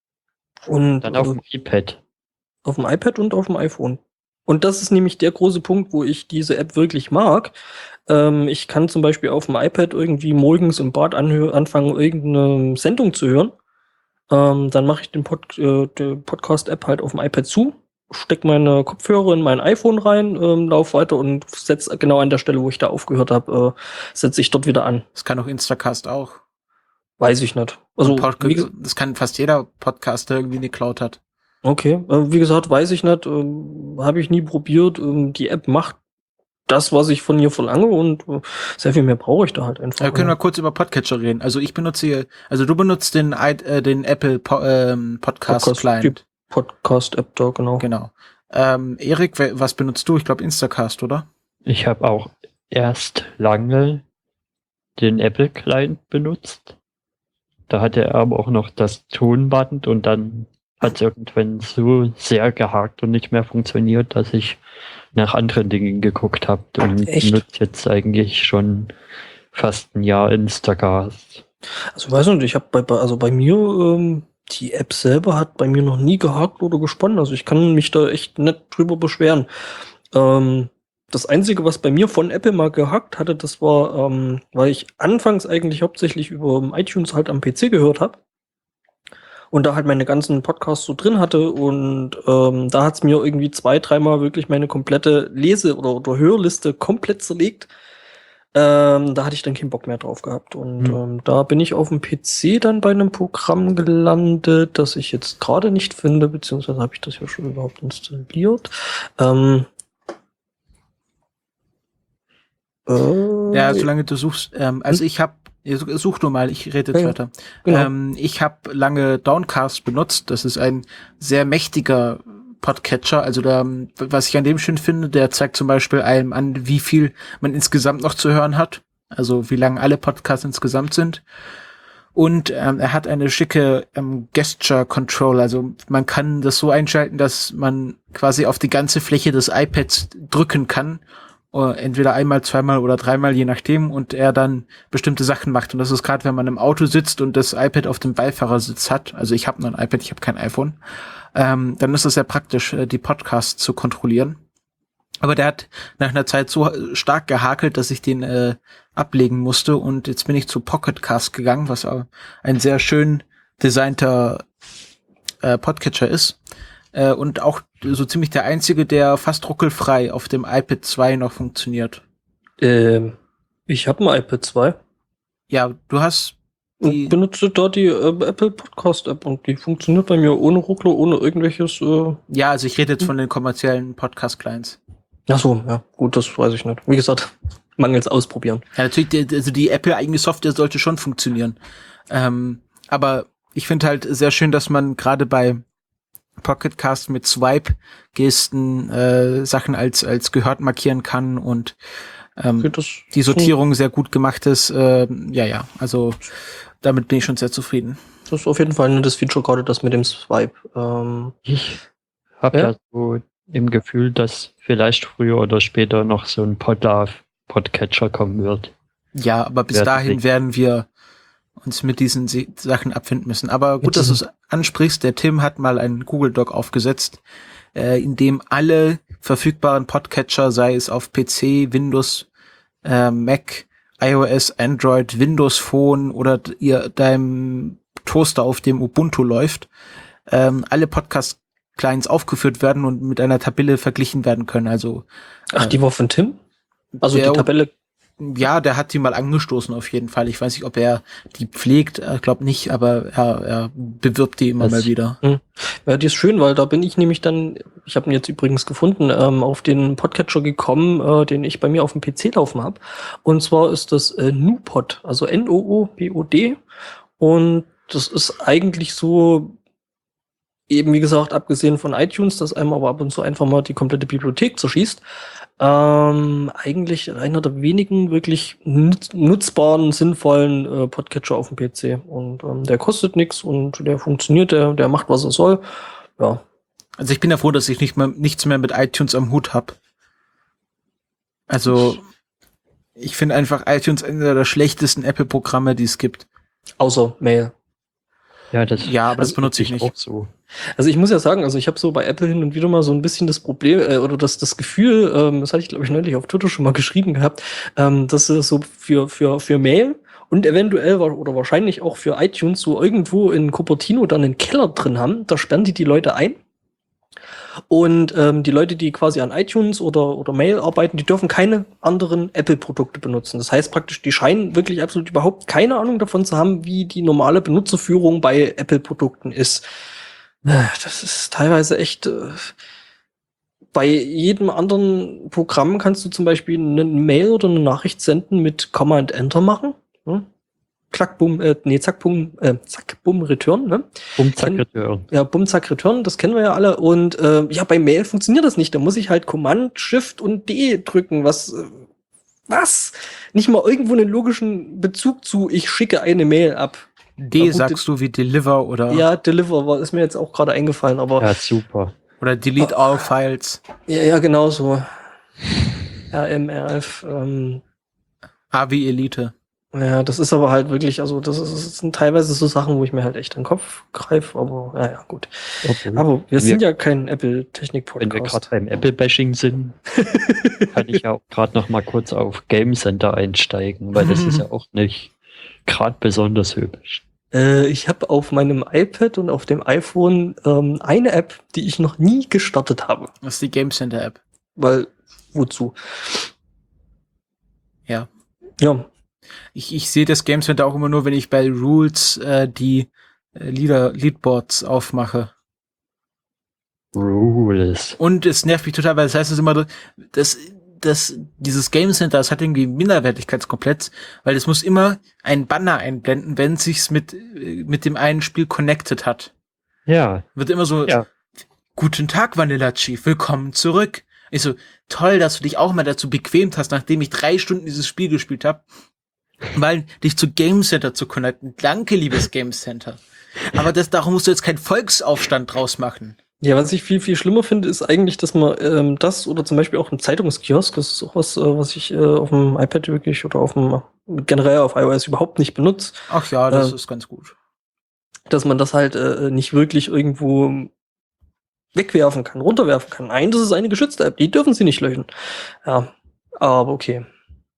Und Dann auf äh, dem iPad. auf dem iPad und auf dem iPhone. Und das ist nämlich der große Punkt, wo ich diese App wirklich mag. Ähm, ich kann zum Beispiel auf dem iPad irgendwie morgens im Bad anhö- anfangen, irgendeine Sendung zu hören. Ähm, dann mache ich den Pod äh, die Podcast-App halt auf dem iPad zu, stecke meine Kopfhörer in mein iPhone rein, ähm, lauf weiter und setze genau an der Stelle, wo ich da aufgehört habe, äh, setze ich dort wieder an. Das kann auch Instacast auch. Weiß ich nicht. Also, Und Pod- wie ges- das kann fast jeder Podcast, der irgendwie eine Cloud hat. okay, äh, wie gesagt, weiß ich nicht, ähm, habe ich nie probiert. Ähm, die App macht das, was ich von ihr verlange und äh, sehr viel mehr brauche ich da halt einfach. Ja, können wir ja. kurz über Podcatcher reden. Also ich benutze hier, also du benutzt den, I- äh, den Apple po ähm, Podcast, Podcast, Client. die Podcast-App da, genau. Genau. Ähm, Erik, we- was benutzt du? Ich glaube Instacast, oder? Ich habe auch erst lange den Apple Client benutzt. Da hatte er aber auch noch das Tonband und dann hat es irgendwann so sehr gehakt und nicht mehr funktioniert, dass ich nach anderen Dingen geguckt habe und Echt? benutze jetzt eigentlich schon fast ein Jahr Instacast. Also weiß nicht, ich habe bei, bei also bei mir ähm, die App selber hat bei mir noch nie gehakt oder gesponnen. Also ich kann mich da echt nicht drüber beschweren. Ähm, das Einzige, was bei mir von Apple mal gehakt hatte, das war, ähm, weil ich anfangs eigentlich hauptsächlich über iTunes halt am P C gehört habe und da halt meine ganzen Podcasts so drin hatte und ähm, da hat's mir irgendwie zwei, dreimal wirklich meine komplette Lese- oder, oder Hörliste komplett zerlegt. Ähm, da hatte ich dann keinen Bock mehr drauf gehabt. Und Hm. ähm, da bin ich auf dem P C dann bei einem Programm gelandet, das ich jetzt gerade nicht finde, beziehungsweise habe ich das ja schon überhaupt installiert. Ähm, äh, Ja, solange du suchst. Ähm, also ich habe, such du mal, ich rede jetzt Ja, ja. weiter. Genau. Ähm, ich habe lange Downcast benutzt. Das ist ein sehr mächtiger Podcatcher. Also da, was ich an dem schön finde, der zeigt zum Beispiel einem an, wie viel man insgesamt noch zu hören hat. Also wie lang alle Podcasts insgesamt sind. Und ähm, er hat eine schicke ähm, Gesture Control. Also man kann das so einschalten, dass man quasi auf die ganze Fläche des iPads drücken kann. Entweder einmal, zweimal oder dreimal, je nachdem, und er dann bestimmte Sachen macht. Und das ist gerade, wenn man im Auto sitzt und das iPad auf dem Beifahrersitz hat, also ich habe nur ein iPad, ich habe kein iPhone, ähm, dann ist es sehr praktisch, die Podcasts zu kontrollieren. Aber der hat nach einer Zeit so stark gehakelt, dass ich den äh, ablegen musste, und jetzt bin ich zu Pocketcast gegangen, was ein sehr schön designter äh, Podcatcher ist. Äh, und auch so ziemlich der einzige, der fast ruckelfrei auf dem iPad zwei noch funktioniert. ähm, ich habe ein iPad zwei Ja, du hast die, und benutze da die äh, Apple Podcast App und die funktioniert bei mir ohne Ruckler, ohne irgendwelches. Äh ja, also ich rede jetzt von den kommerziellen Podcast-Clients. Ach so, ja, gut, das weiß ich nicht. Wie gesagt, mangels Ausprobieren. Ja, natürlich, die, also die Apple-eigene Software sollte schon funktionieren. Ähm, aber ich finde halt sehr schön, dass man gerade bei Pocketcast mit Swipe-Gesten äh, Sachen als als gehört markieren kann und ähm, Okay, das die Sortierung sehr gut gemacht ist. Äh, ja, ja, also damit bin ich schon sehr zufrieden. Das ist auf jeden Fall ein nettes Feature, gerade das mit dem Swipe. Ähm, Ich habe Ja? ja so im Gefühl, dass vielleicht früher oder später noch so ein Podlove-Podcatcher kommen wird. Ja, aber bis Werden dahin sie- werden wir uns mit diesen Se- Sachen abfinden müssen. Aber gut, Mit dass du diesen- es ansprichst. Der Tim hat mal einen Google Doc aufgesetzt, äh, in dem alle verfügbaren Podcatcher, sei es auf P C, Windows, äh, Mac, iOS, Android, Windows Phone oder d- ihr deinem Toaster, auf dem Ubuntu läuft, ähm, alle Podcast-Clients aufgeführt werden und mit einer Tabelle verglichen werden können. Also ach, die war von Tim? Also Der- die Tabelle. ja, der hat die mal angestoßen auf jeden Fall. Ich weiß nicht, ob er die pflegt, ich glaube nicht, aber er, er bewirbt die immer Das- mal wieder. Ja, die ist schön, weil da bin ich nämlich dann, ich habe ihn jetzt übrigens gefunden, ähm, auf den Podcatcher gekommen, äh, den ich bei mir auf dem P C laufen habe. Und zwar ist das äh, NooPod, also N O O P O D. Und das ist eigentlich so, eben wie gesagt, abgesehen von iTunes, das einem aber ab und zu einfach mal die komplette Bibliothek zerschießt, Ähm, eigentlich einer der wenigen wirklich nutz nutzbaren, sinnvollen äh, Podcatcher auf dem P C. Und ähm, der kostet nichts und der funktioniert, der, der macht, was er soll. Ja. Also ich bin ja froh, dass ich nicht mehr, nichts mehr mit iTunes am Hut habe. Also ich finde einfach iTunes einer der schlechtesten Apple-Programme, die es gibt. Außer Mail. Ja, das, Ja, aber das also benutze ich nicht. auch so. Also ich muss ja sagen, also ich habe so bei Apple hin und wieder mal so ein bisschen das Problem äh, oder das das Gefühl, ähm, das hatte ich glaube ich neulich auf Twitter schon mal geschrieben gehabt, ähm, dass es so für für für Mail und eventuell wa- oder wahrscheinlich auch für iTunes so irgendwo in Cupertino dann einen Keller drin haben. Da sperren die die Leute ein. Und ähm, die Leute, die quasi an iTunes oder oder Mail arbeiten, die dürfen keine anderen Apple-Produkte benutzen. Das heißt praktisch, die scheinen wirklich absolut überhaupt keine Ahnung davon zu haben, wie die normale Benutzerführung bei Apple-Produkten ist. Äh, Das ist teilweise echt. Äh, bei jedem anderen Programm kannst du zum Beispiel eine Mail oder eine Nachricht senden mit Command Enter machen. Hm? Klack, bumm, äh, nee, zack, bumm, äh, zack, bumm, Return, ne? Um zack, Kenn- Return. Ja, bumm, zack, Return, das kennen wir ja alle. Und äh, ja, bei Mail funktioniert das nicht. Da muss ich halt Command, Shift und D drücken. Was, äh, was? Nicht mal irgendwo einen logischen Bezug zu, ich schicke eine Mail ab. D Na gut, sagst du wie Deliver oder, Ja, Deliver war, ist mir jetzt auch gerade eingefallen, aber Ja, super. oder Delete All Files. ja, ja, genau so. R M R F, ähm, A wie Elite. ja, das ist aber halt wirklich, also das, ist, das sind teilweise so Sachen, wo ich mir halt echt den Kopf greife, aber naja, gut. Obwohl, Aber wir sind wir- ja kein wenn wir Apple-Technik-Podcast. gerade beim Apple-Bashing sind, kann ich ja auch gerade noch mal kurz auf Game Center einsteigen, weil das ist ja auch nicht gerade besonders hübsch. Äh, ich habe auf meinem iPad und auf dem iPhone ähm, eine App, die ich noch nie gestartet habe. Das ist die Game Center App. Weil, wozu? Ja. Ja, Ich, ich sehe das Game Center auch immer nur, wenn ich bei Rules äh, die äh, Leader, Leadboards aufmache. Rules. Und es nervt mich total, weil das heißt es immer, dass das, dieses Game Center, das hat irgendwie Minderwertigkeitskomplex, weil es muss immer ein Banner einblenden, wenn es sich mit, äh, mit dem einen Spiel connected hat. Ja, Wird immer so, Ja. Guten Tag, Vanilla Chief, willkommen zurück. Ich so, toll, dass du dich auch mal dazu bequemt hast, nachdem ich drei Stunden dieses Spiel gespielt habe, weil dich zu Game Center zu connecten. Danke, liebes Game Center. Aber das, darum musst du jetzt keinen Volksaufstand draus machen. ja, was ich viel, viel schlimmer finde, ist eigentlich, dass man ähm, das oder zum Beispiel auch ein Zeitungskiosk, das ist auch was, äh, was ich äh, auf dem iPad wirklich oder auf dem generell auf iOS überhaupt nicht benutze, Ach ja, das Äh, ist ganz gut. dass man das halt äh, nicht wirklich irgendwo wegwerfen kann, runterwerfen kann. Nein, das ist eine geschützte App, die dürfen sie nicht löschen. Ja, aber okay.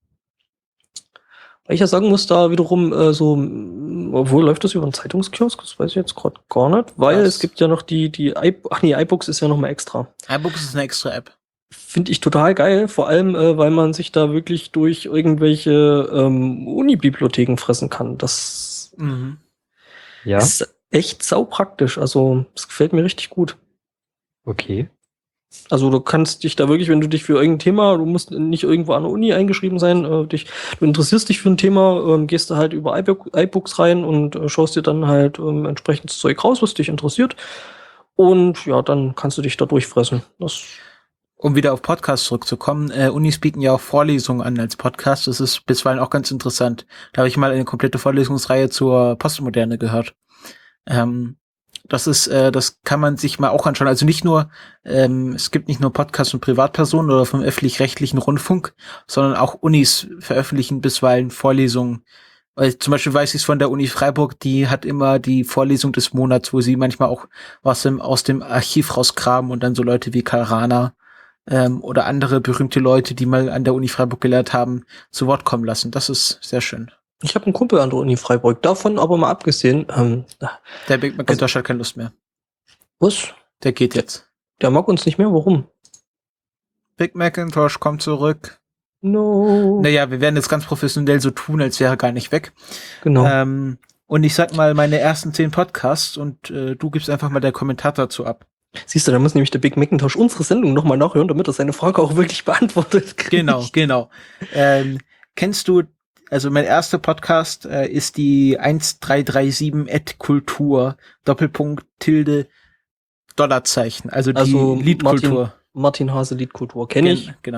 Weil ich ja sagen muss, da wiederum äh, so, m, obwohl läuft das über einen Zeitungskiosk, das weiß ich jetzt gerade gar nicht, weil Was? es gibt ja noch die, die, I ach nee, iBooks ist ja noch mal extra. iBooks ist eine extra App. Finde ich total geil, vor allem, äh, weil man sich da wirklich durch irgendwelche ähm, Uni-Bibliotheken fressen kann. Das Mhm. ja, ist echt saupraktisch, also das gefällt mir richtig gut. okay. Also du kannst dich da wirklich, wenn du dich für irgendein Thema, du musst nicht irgendwo an der Uni eingeschrieben sein, äh, dich, du interessierst dich für ein Thema, ähm, gehst da halt über iBook, iBooks rein und äh, schaust dir dann halt ähm, entsprechendes Zeug raus, was dich interessiert. Und ja, dann kannst du dich da durchfressen. Das, Um wieder auf Podcasts zurückzukommen, äh, Unis bieten ja auch Vorlesungen an als Podcast. Das ist bisweilen auch ganz interessant. Da habe ich mal eine komplette Vorlesungsreihe zur Postmoderne gehört. Ähm, das ist, äh, das kann man sich mal auch anschauen. Also nicht nur, ähm, es gibt nicht nur Podcasts von Privatpersonen oder vom öffentlich-rechtlichen Rundfunk, sondern auch Unis veröffentlichen bisweilen Vorlesungen. Weil zum Beispiel weiß ich es von der Uni Freiburg, die hat immer die Vorlesung des Monats, wo sie manchmal auch was im, aus dem Archiv rausgraben und dann so Leute wie Karl Rahner ähm, oder andere berühmte Leute, die mal an der Uni Freiburg gelehrt haben, zu Wort kommen lassen. Das ist sehr schön. ich habe einen Kumpel an der Uni Freiburg, davon aber mal abgesehen, ähm, Der Big McIntosh hat keine Lust mehr. was? Der geht jetzt. Der mag uns nicht mehr, warum? Big McIntosh kommt zurück. No. Naja, wir werden jetzt ganz professionell so tun, als wäre er gar nicht weg. Genau. Ähm, und ich sag mal meine ersten zehn Podcasts und äh, du gibst einfach mal der Kommentar dazu ab. Siehst du, da muss nämlich der Big Macintosh unsere Sendung nochmal nachhören, damit er seine Frage auch wirklich beantwortet kriegt. Genau, genau. Ähm, kennst du, also mein erster Podcast äh, ist die eins drei drei sieben at Kultur, Doppelpunkt, Tilde, Dollarzeichen, also die Also Liedkultur. Martin Hase Liedkultur kenne ich. Gen- Genau.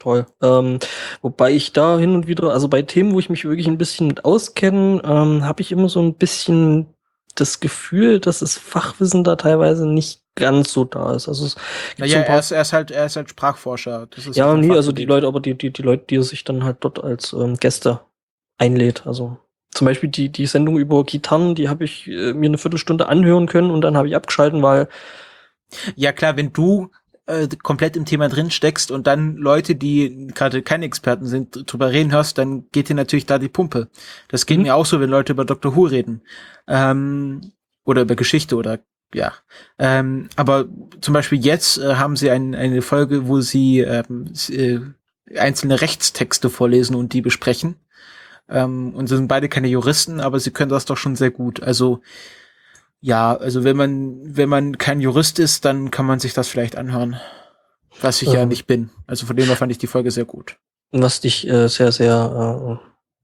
Toll. Ähm, wobei ich da hin und wieder, also bei Themen, wo ich mich wirklich ein bisschen mit auskenne, ähm, habe ich immer so ein bisschen das Gefühl, dass das Fachwissen da teilweise nicht ganz so da ist. Also es gibt so Naja, ein paar, er ist, er ist halt, er ist halt Sprachforscher. Das ist ja, halt ein nee, also die Fachgebiet. Leute, aber die, die, die Leute, die er sich dann halt dort als ähm, Gäste einlädt. Also zum Beispiel die, die Sendung über Gitarren, die habe ich äh, mir eine Viertelstunde anhören können und dann habe ich abgeschalten, weil Ja klar, wenn du äh, komplett im Thema drin steckst und dann Leute, die gerade keine Experten sind, drüber reden hörst, dann geht dir natürlich da die Pumpe. Das geht Mhm. mir auch so, wenn Leute über Doctor Who reden. Ähm, oder über Geschichte oder ja. Ähm, aber zum Beispiel jetzt äh, haben sie ein, eine Folge, wo sie ähm, s- äh, einzelne Rechtstexte vorlesen und die besprechen. Ähm, und sie sind beide keine Juristen, aber sie können das doch schon sehr gut. Also ja, also wenn man, wenn man kein Jurist ist, dann kann man sich das vielleicht anhören. Was ich ja Ähm. nicht bin. Also von dem her fand ich die Folge sehr gut. was dich äh, sehr, sehr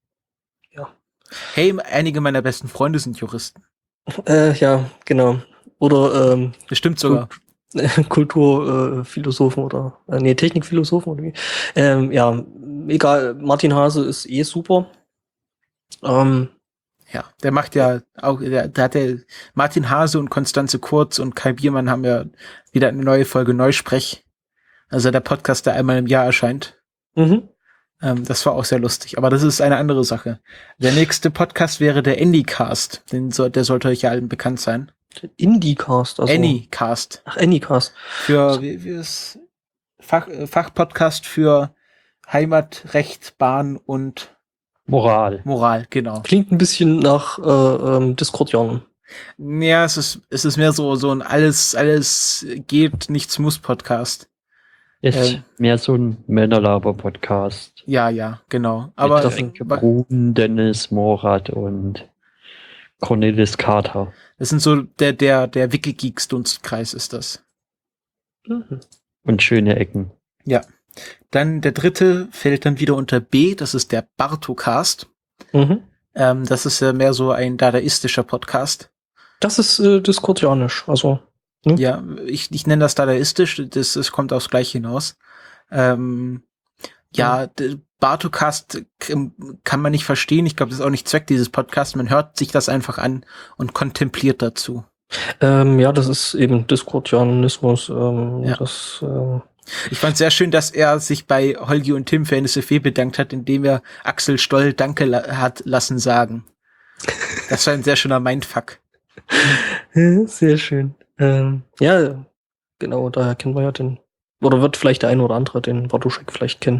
Hey, einige meiner besten Freunde sind Juristen. äh, äh, ja, genau. Oder ähm, Bestimmt sogar. Kulturphilosophen oder äh, nee, Technikphilosophen oder wie. Ähm, ja, egal, Martin Hase ist eh super. Ähm, Ja, der macht ja auch, der, der hat ja Martin Hase und Konstanze Kurz und Kai Biermann haben ja wieder eine neue Folge Neusprech. Also der Podcast, der einmal im Jahr erscheint. mhm. Ähm, das war auch sehr lustig. Aber das ist eine andere Sache. Der nächste Podcast wäre der Anycast. Den so, der sollte euch ja allen bekannt sein. Indycast, also. Anycast. Ach, Anycast. Für, wie, wie ist Fach, äh, Fachpodcast für Heimat, Recht, Bahn und Moral. Moral, genau. Klingt ein bisschen nach äh, ähm, Discordian. Ja, es ist, es ist mehr so, so ein alles, alles geht, nichts muss Podcast. Ist Ähm. mehr so ein Männerlaber-Podcast. Ja, ja, genau. Aber, Mit äh, Enke Brun, Dennis Morat und Cornelis Carter. das sind so der, der, der Wikigeeks-Dunstkreis ist das. Mhm. Und schöne Ecken. Ja. Dann der dritte fällt dann wieder unter B, das ist der Bartocast. Mhm. Ähm, das ist ja mehr so ein dadaistischer Podcast. Das ist äh, Discordianisch, also. Ne? Ja, ich, ich nenne das dadaistisch, das, das kommt aufs Gleiche hinaus. Ähm, ja, d- Bartocast k- kann man nicht verstehen. Ich glaube, das ist auch nicht Zweck dieses Podcasts. Man hört sich das einfach an und kontempliert dazu. Ähm, ja, das ist eben Discordianismus. Ähm, Ja. Das, ähm, Ich fand sehr schön, dass er sich bei Holgi und Tim für N S F W bedankt hat, indem er Axel Stoll Danke la- hat lassen sagen. Das war ein sehr schöner Mindfuck. sehr schön. Ähm, ja, genau, daher kennen wir ja den, oder wird vielleicht der eine oder andere den Bartoschek vielleicht kennen.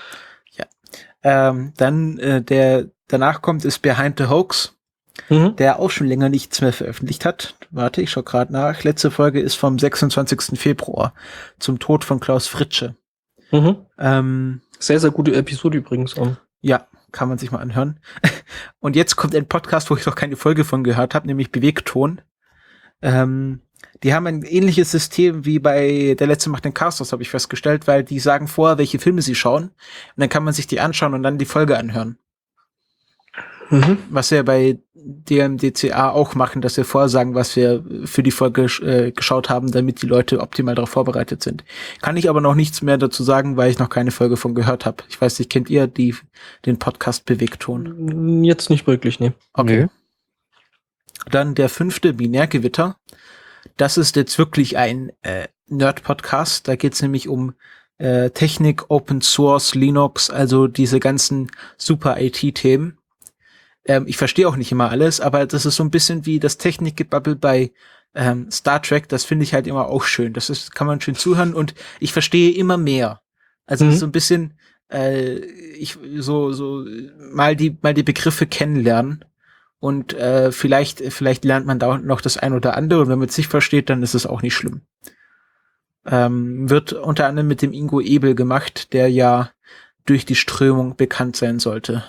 Ähm, dann äh, der danach kommt ist Behind the Hoax, Mhm. der auch schon länger nichts mehr veröffentlicht hat. Warte, ich schau gerade nach. Letzte Folge ist vom sechsundzwanzigsten Februar zum Tod von Klaus Fritsche. Mhm. Ähm, Sehr, sehr gute Episode übrigens. Ähm. ja, kann man sich mal anhören. Und jetzt kommt ein Podcast, wo ich noch keine Folge von gehört habe, nämlich Bewegton. Ähm, die haben ein ähnliches System wie bei Der Letzte macht den Casters, habe ich festgestellt, weil die sagen vorher, welche Filme sie schauen. Und dann kann man sich die anschauen und dann die Folge anhören. Mhm. Was wir bei D M D C A auch machen, dass wir vorher sagen, was wir für die Folge äh, geschaut haben, damit die Leute optimal darauf vorbereitet sind. Kann ich aber noch nichts mehr dazu sagen, weil ich noch keine Folge von gehört habe. Ich weiß nicht, kennt ihr die den Podcast Bewegton? Jetzt nicht wirklich, nee. Okay. Nö. Dann der fünfte, Binärgewitter. Das ist jetzt wirklich ein äh, Nerd-Podcast. Da geht's nämlich um äh, Technik, Open Source, Linux, also diese ganzen Super-I T-Themen. Ähm, ich verstehe auch nicht immer alles, aber das ist so ein bisschen wie das Technikgebabbel bei ähm, Star Trek. Das finde ich halt immer auch schön. Das ist, kann man schön zuhören und ich verstehe immer mehr. Also Mhm. so ein bisschen äh, ich so so mal die mal die Begriffe kennenlernen. Und äh, vielleicht, vielleicht lernt man da noch das ein oder andere. Und wenn man es nicht versteht, dann ist es auch nicht schlimm. Ähm, wird unter anderem mit dem Ingo Ebel gemacht, der ja durch die Strömung bekannt sein sollte.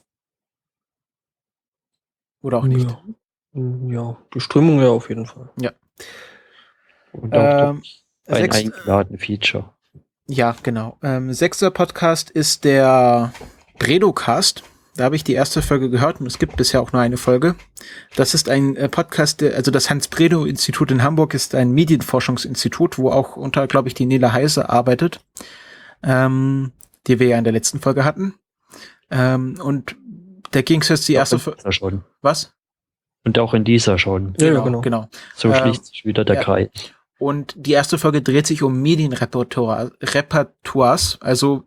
Oder auch nicht. Ja. ja, die Strömung ja auf jeden Fall. Und auch Ähm, doch ein sechs, eingeladen Feature. ja, genau. Ähm, sechster Podcast ist der Bredocast. Da habe ich die erste Folge gehört und es gibt bisher auch nur eine Folge. Das ist ein äh, Podcast, der, also das Hans-Bredow-Institut in Hamburg ist ein Medienforschungsinstitut, wo auch unter, glaube ich, die Nele Heise arbeitet. Ähm, die wir ja in der letzten Folge hatten. Ähm, und da ging es jetzt die erste Folge. Schon. Was? Und auch in dieser schon. Ja, Genau, genau. genau. So Ähm, schließt sich wieder der ja. Kreis. Und die erste Folge dreht sich um Medienrepertoire, Repertoires, also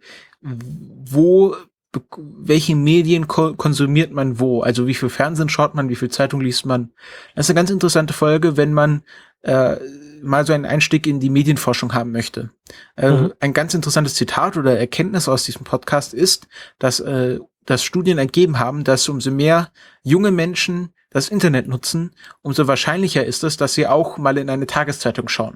wo, welche Medien ko- konsumiert man wo, also wie viel Fernsehen schaut man, wie viel Zeitung liest man. Das ist eine ganz interessante Folge, wenn man äh, mal so einen Einstieg in die Medienforschung haben möchte. Äh, Mhm. Ein ganz interessantes Zitat oder Erkenntnis aus diesem Podcast ist, dass, äh, dass Studien ergeben haben, dass umso mehr junge Menschen das Internet nutzen, umso wahrscheinlicher ist es, dass sie auch mal in eine Tageszeitung schauen.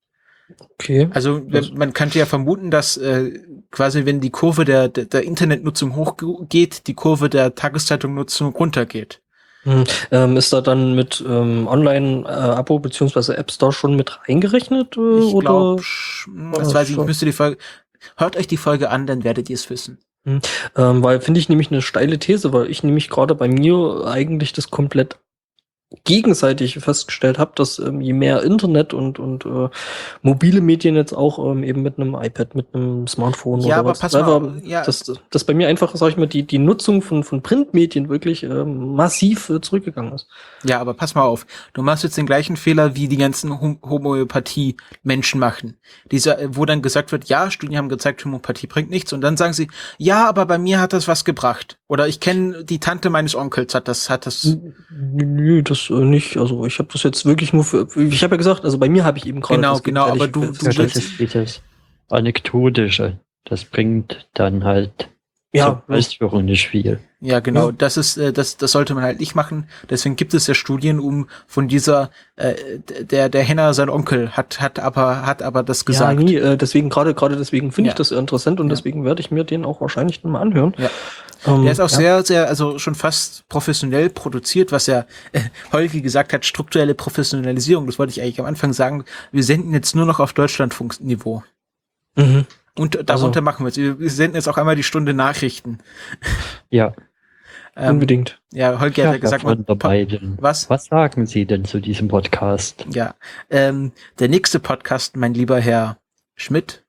Okay. Also wenn, man könnte ja vermuten, dass äh, quasi, wenn die Kurve der, der, der Internetnutzung hochgeht, die Kurve der Tageszeitung-Nutzung runtergeht. Hm. Ähm, ist da dann mit ähm, Online-Abo beziehungsweise App Store schon mit reingerechnet? Äh, Ich oder? glaube, das oder weiß ich, ich schon? müsste die Folge, hört euch die Folge an, dann werdet ihr es wissen. Ähm, weil finde ich nämlich eine steile These, weil ich nämlich gerade bei mir eigentlich das komplett gegenseitig festgestellt habe, dass ähm, je mehr Internet und und äh, mobile Medien jetzt auch ähm, eben mit einem iPad, mit einem Smartphone Ja, oder aber was, pass mal selber, auf, ja. dass, dass bei mir einfach, sag ich mal, die die Nutzung von von Printmedien wirklich ähm, massiv äh, zurückgegangen ist. Ja, aber pass mal auf. Du machst jetzt den gleichen Fehler, wie die ganzen Hom- Homöopathie-Menschen machen. Dieser, wo dann gesagt wird, ja, Studien haben gezeigt, Homöopathie bringt nichts. Und dann sagen sie, ja, aber bei mir hat das was gebracht. Oder ich kenne die Tante meines Onkels, hat das, hat das. Nö, das äh, nicht. Also ich habe das jetzt wirklich nur für, ich habe ja gesagt, also bei mir habe ich eben gerade Genau, das genau, aber gegenteilige du- du Ja, festgestellt. das ist dieses Anekdotische. Das bringt dann halt Ja, zur Ausführung nicht viel. Ja, genau. Ja. Das ist, äh, das, das sollte man halt nicht machen. Deswegen gibt es ja Studien, um von dieser, äh, der, der Henner, sein Onkel, hat, hat aber, hat aber das gesagt. Ja, nie, äh, deswegen, gerade, gerade deswegen finde Ja. ich das interessant und Ja. deswegen werde ich mir den auch wahrscheinlich dann mal anhören. Ja. Ähm, Der ist auch ja. sehr, sehr, also schon fast professionell produziert, was ja äh, Holgi gesagt hat, strukturelle Professionalisierung. Das wollte ich eigentlich am Anfang sagen. Wir senden jetzt nur noch auf Deutschlandfunkniveau. Mhm. Und darunter Also- machen wir es. Wir wir senden jetzt auch einmal die Stunde Nachrichten. Ja, Ähm, Unbedingt. Ja, Holgi hat ja gesagt, von der pa- beiden. was? Was sagen Sie denn zu diesem Podcast? Ja, ähm, der nächste Podcast, mein lieber Herr Schmidt,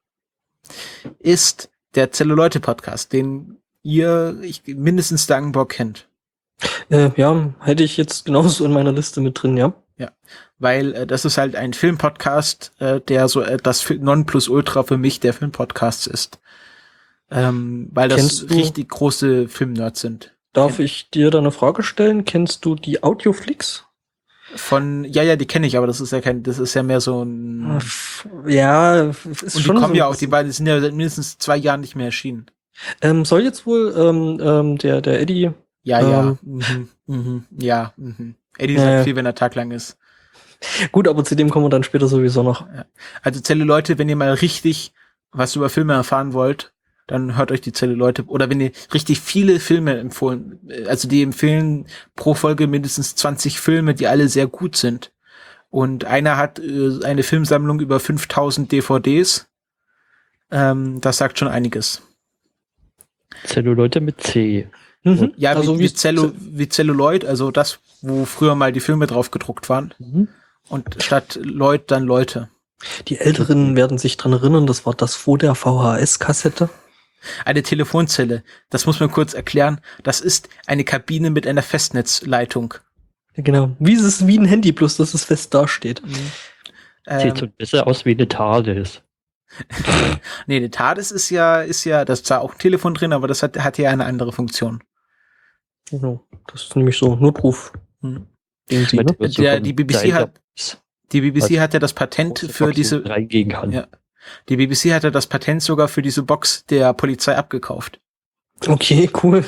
ist der Zelluleute-Podcast, den ihr ich, mindestens Dankenborg kennt. Äh, ja, hätte ich jetzt genauso in meiner Liste mit drin, ja. Weil äh, das ist halt ein Filmpodcast, äh, der so äh, das Fi- Nonplusultra für mich der Filmpodcasts ist. Ähm, weil das Kennst du- richtig große Filmnerds sind. Darf ich dir da eine Frage stellen? Kennst du die Audioflix? Von, ja, ja, die kenne ich, aber das ist ja kein, das ist ja mehr so ein, Ja, ist und die schon kommen so ja ein auch, die bisschen- beiden sind ja seit mindestens zwei Jahren nicht mehr erschienen. Ähm, soll jetzt wohl ähm, ähm, der der Eddie Ja, ja, Ähm. mhm, mhm, ja, mhm. Eddie Ja, sagt ja. viel, wenn er taglang ist. gut, aber zu dem kommen wir dann später sowieso noch. Also Zelluleute, wenn ihr mal richtig was über Filme erfahren wollt, dann hört euch die Zelluleute, oder wenn ihr richtig viele Filme empfohlen, also die empfehlen pro Folge mindestens zwanzig Filme, die alle sehr gut sind. Und einer hat äh, eine Filmsammlung über fünftausend D V Ds. Ähm, das sagt schon einiges. Zelluleute mit C. Mhm. Ja, also wie, wie, Zellu, wie Celluloid, also das, wo früher mal die Filme drauf gedruckt waren. Mhm. Und statt Leut dann Leute. die Älteren werden sich dran erinnern, das war das vor der V H S-Kassette. Eine Telefonzelle, das muss man kurz erklären, das ist eine Kabine mit einer Festnetzleitung. Ja, genau. Wie ist es wie ein Handy, bloß dass es fest dasteht. Ähm, Sieht so ein bisschen aus wie eine TARDIS. nee, eine TARDIS ist ja, ist ja, das ist zwar auch ein Telefon drin, aber das hat, hat ja eine andere Funktion. Genau. Das ist nämlich so Notruf. Hm. Den Sie, ne? Wird so Der- vom die B B C Design hat- Die B B C Was? hat ja das Patent große für Boxen diese, reingehen kann. Ja. die B B C hat ja das Patent sogar für diese Box der Polizei abgekauft. Okay, cool.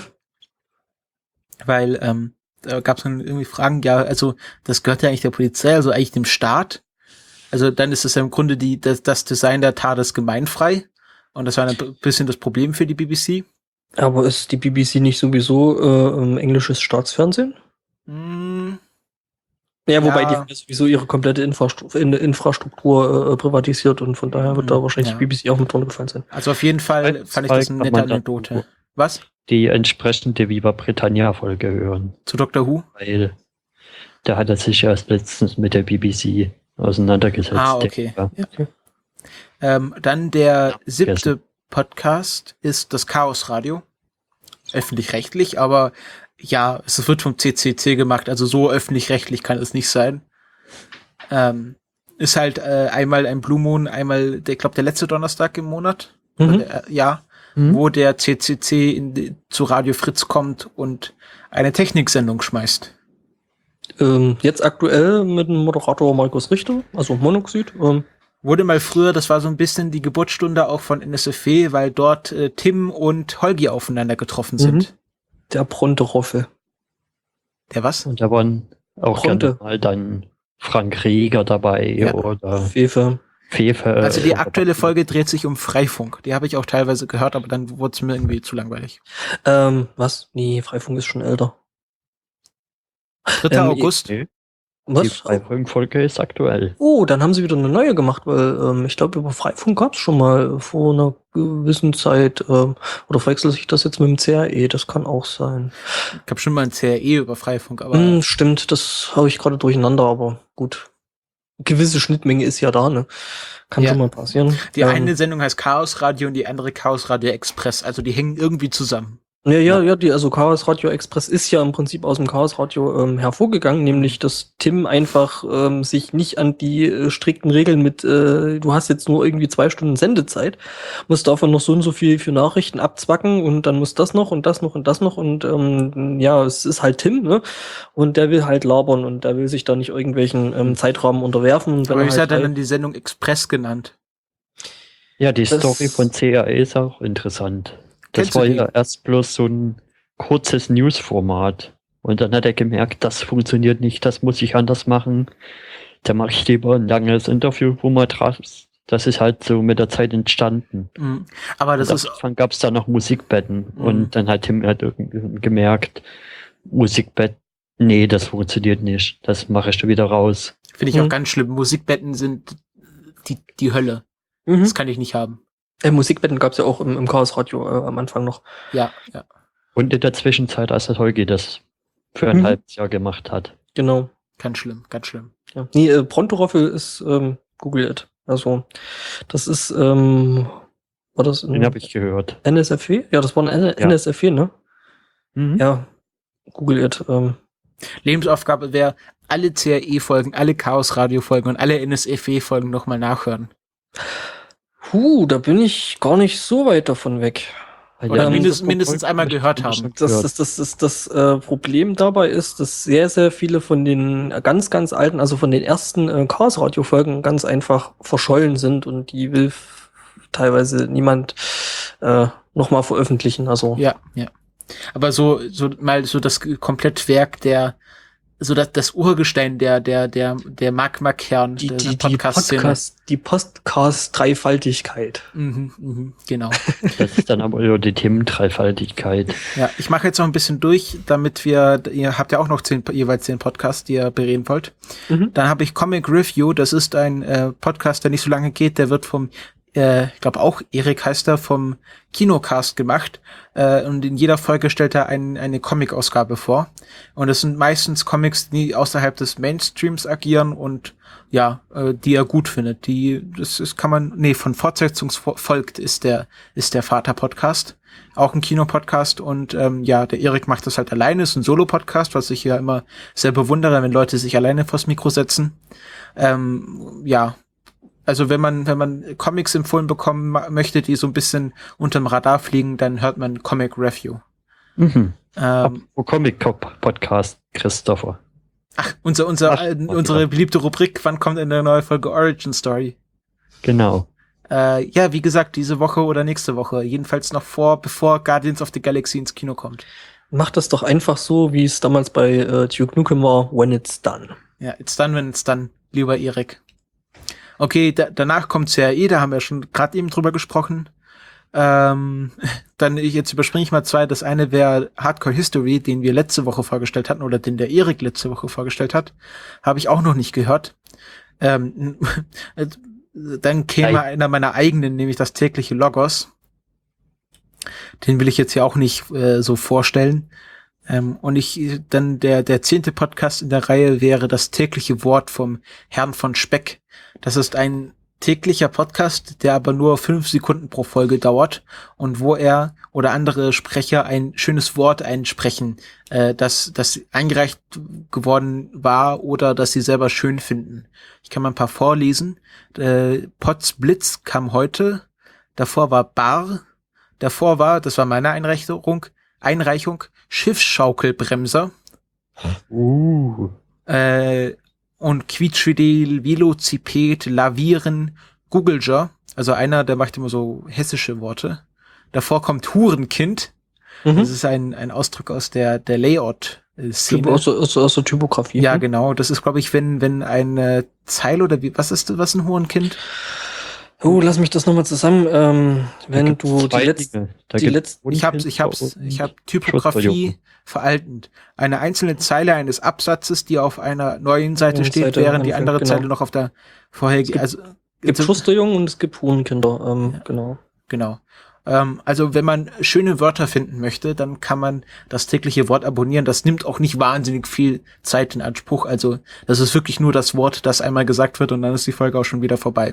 Weil, ähm, da gab es dann irgendwie Fragen, ja, also das gehört ja eigentlich der Polizei, also eigentlich dem Staat. Also dann ist es ja im Grunde die, das, das Design der TARDIS gemeinfrei. Und das war ein bisschen das Problem für die B B C. Aber ist die B B C nicht sowieso äh, ähm, englisches Staatsfernsehen? Hm, Ja, wobei Ja. die haben ja sowieso ihre komplette Infrastruktur, in, Infrastruktur äh, privatisiert und von daher wird da wahrscheinlich Ja. die B B C auch mit drunter gefallen sein. also auf jeden Fall Ein fand ich das eine Zweig nette kann man da- Anekdote. Was? Die entsprechende Viva Britannia-Folge hören. Zu Doctor Who? Weil da hat er sich erst letztens mit der B B C auseinandergesetzt. Ah, okay. Ja. Ähm, dann der siebte Podcast ist das Chaos Radio. Öffentlich-rechtlich, aber ja, es wird vom C C C gemacht, also so öffentlich-rechtlich kann es nicht sein. Ähm, ist halt äh, einmal ein Blue Moon, einmal, der, ich glaube, der letzte Donnerstag im Monat, Mhm. der, äh, ja, Mhm. wo der C C C in die, zu Radio Fritz kommt und eine Techniksendung schmeißt. Ähm, jetzt aktuell mit dem Moderator Markus Richter, also Monoxid. Ähm, Wurde mal früher, das war so ein bisschen die Geburtsstunde auch von N S F W, weil dort äh, Tim und Holgi aufeinander getroffen sind. der Bronte-Roffel. Der was? Und da waren auch Konnte. gerne mal dann Frank Rieger dabei Ja. oder Fefe. Fefe. Also die oder- aktuelle Folge dreht sich um Freifunk. Die habe ich auch teilweise gehört, aber dann wurde es mir irgendwie zu langweilig. Ähm, was? Nee, Freifunk ist schon älter. dritter Ähm, August. Nee, die Was? Freifunk-Folge ist aktuell. Oh, dann haben sie wieder eine neue gemacht, weil ähm, ich glaube, über Freifunk gab es schon mal vor einer gewissen Zeit. Ähm, oder verwechselt sich das jetzt mit dem C R E? Das kann auch sein. Ich habe schon mal ein C R E über Freifunk, aber Hm, stimmt, das habe ich gerade durcheinander, aber gut. Gewisse Schnittmenge ist ja da, ne? Kann Ja. schon mal passieren. die Ähm, eine Sendung heißt Chaos Radio und die andere Chaos Radio Express. Also die hängen irgendwie zusammen. Ja, ja, ja, die, also Chaos Radio Express ist ja im Prinzip aus dem Chaos Radio ähm, hervorgegangen, nämlich, dass Tim einfach ähm, sich nicht an die äh, strikten Regeln mit, äh, du hast jetzt nur irgendwie zwei Stunden Sendezeit, musst davon noch so und so viel für Nachrichten abzwacken und dann muss das noch und das noch und das noch und ähm, ja, es ist halt Tim, ne? Und der will halt labern und der will sich da nicht irgendwelchen ähm, Zeitrahmen unterwerfen. Und wenn Aber er ich halt hatte halt- dann die Sendung Express genannt. Ja, die Das- Story von C R E ist auch interessant. Das Kennst du war die? ja erst bloß so ein kurzes News-Format. Und dann hat er gemerkt, das funktioniert nicht, das muss ich anders machen. Da mache ich lieber ein langes Interview, wo man draus. Das ist halt so mit der Zeit entstanden. Mhm. Aber das und ist am Anfang gab es da noch Musikbetten. Mhm. Und dann hat Tim halt irgendwie gemerkt, Musikbett, nee, das funktioniert nicht. Das mache ich da wieder raus. finde ich auch Mhm. ganz schlimm. Musikbetten sind die die Hölle. Mhm. Das kann ich nicht haben. Äh, Musikbetten gab's ja auch im, im Chaos Radio äh, am Anfang noch. Ja, ja. Und in der Zwischenzeit, als der Holgi das für ein Mhm. halbes Jahr gemacht hat. Genau. Ganz schlimm, ganz schlimm. Ja. Nee, äh, Pronto-Roffel ist ähm, Google It. Also, das ist, ähm, war das Den in habe ich gehört. N S F W? Ja, das war ein N- Ja. N S F W, ne? Mhm. Ja, Google It. Ähm, Lebensaufgabe wäre, alle C R E-Folgen, alle Chaos-Radio-Folgen und alle N S F W-Folgen nochmal nachhören. puh, da bin ich gar nicht so weit davon weg. Oder Ähm, mindest, das mindestens einmal Folgen- gehört haben. schon Das, gehört. das, das, das, das äh, Problem dabei ist, dass sehr, sehr viele von den ganz, ganz alten, also von den ersten äh, Chaos-Radio-Folgen ganz einfach verschollen sind und die will f- teilweise niemand äh, nochmal veröffentlichen. Also, Ja, ja. Aber so, so mal so das Komplettwerk der, so das, das Urgestein der, der, der, der Magma-Kern die, der die, die Podcast-Szene. Podcast, die Podcast-Dreifaltigkeit. Mhm, mhm, genau. Das ist dann aber nur die Themendreifaltigkeit. Ja, ich mache jetzt noch ein bisschen durch, damit wir, ihr habt ja auch noch zehn, jeweils zehn Podcasts, die ihr bereden wollt. Mhm. Dann habe ich Comic Review, das ist ein äh, Podcast, der nicht so lange geht, der wird vom, äh, ich glaube auch Erik heißt er, vom Kinocast gemacht. Äh, und in jeder Folge stellt er ein, eine Comic-Ausgabe vor. Und das sind meistens Comics, die außerhalb des Mainstreams agieren und ja, äh, die er gut findet. Die, das ist, kann man, nee, von Fortsetzungsfolgt ist der, ist der Vater-Podcast. Auch ein Kinopodcast und ähm, ja, der Erik macht das halt alleine, ist ein Solo-Podcast, was ich ja immer sehr bewundere, wenn Leute sich alleine vors Mikro setzen. Ähm, ja, also wenn man wenn man Comics empfohlen bekommen ma- möchte, die so ein bisschen unterm Radar fliegen, dann hört man Comic Review. Mhm. Ähm, Apropos Comic-Podcast, Christopher. ach, unser, unser, Ach, äh, okay. unsere beliebte Rubrik, wann kommt eine neue Folge Origin Story? Genau. Äh, ja, wie gesagt, diese Woche oder nächste Woche. Jedenfalls noch vor, bevor Guardians of the Galaxy ins Kino kommt. Macht das doch einfach so, wie es damals bei äh, Duke Nukem war, when it's done. Ja, it's done, when it's done, lieber Erik. Okay, da, danach kommt C R E, da haben wir schon gerade eben drüber gesprochen. Ähm, dann ich, jetzt überspringe ich mal zwei. Das eine wäre Hardcore History, den wir letzte Woche vorgestellt hatten oder den der Erik letzte Woche vorgestellt hat. Habe ich auch noch nicht gehört. Ähm, dann käme Nein. einer meiner eigenen, nämlich das tägliche Logos. Den will ich jetzt ja auch nicht äh, so vorstellen. Ähm, und ich, dann der, der zehnte Podcast in der Reihe wäre das tägliche Wort vom Herrn von Speck. Das ist ein täglicher Podcast, der aber nur fünf Sekunden pro Folge dauert und wo er oder andere Sprecher ein schönes Wort einsprechen, äh, das, das eingereicht geworden war oder das sie selber schön finden. Ich kann mal ein paar vorlesen. Äh, Potz Blitz kam heute, davor war Bar, davor war, das war meine Einreichung, Einreichung, Schiffsschaukelbremser. Uh. Äh, und Quietschfidel, Velociped, Lavieren, Googleger, also einer, der macht immer so hessische Worte. Davor kommt Hurenkind. Mhm. Das ist ein, ein Ausdruck aus der, der Layout-Szene. Aus, aus, aus der Typografie. Ja, ne? genau. Das ist, glaube ich, wenn, wenn eine Zeile oder wie, was ist, was ein Hurenkind? Oh, lass mich das nochmal zusammen. Ähm, wenn du die letzte, die letzte, Ich hab's, ich hab's, ich hab Typografie veraltend. Eine einzelne Zeile eines Absatzes, die auf einer neuen Seite Neuen steht, Seite während die anfängt, andere genau. Zeile noch auf der vorherigen, gibt- also, Es gibt Schusterjungen und es gibt Hurenkinder. Ähm, Ja. Genau. Genau. Ähm, also wenn man schöne Wörter finden möchte, dann kann man das tägliche Wort abonnieren. Das nimmt auch nicht wahnsinnig viel Zeit in Anspruch. Also das ist wirklich nur das Wort, das einmal gesagt wird und dann ist die Folge auch schon wieder vorbei.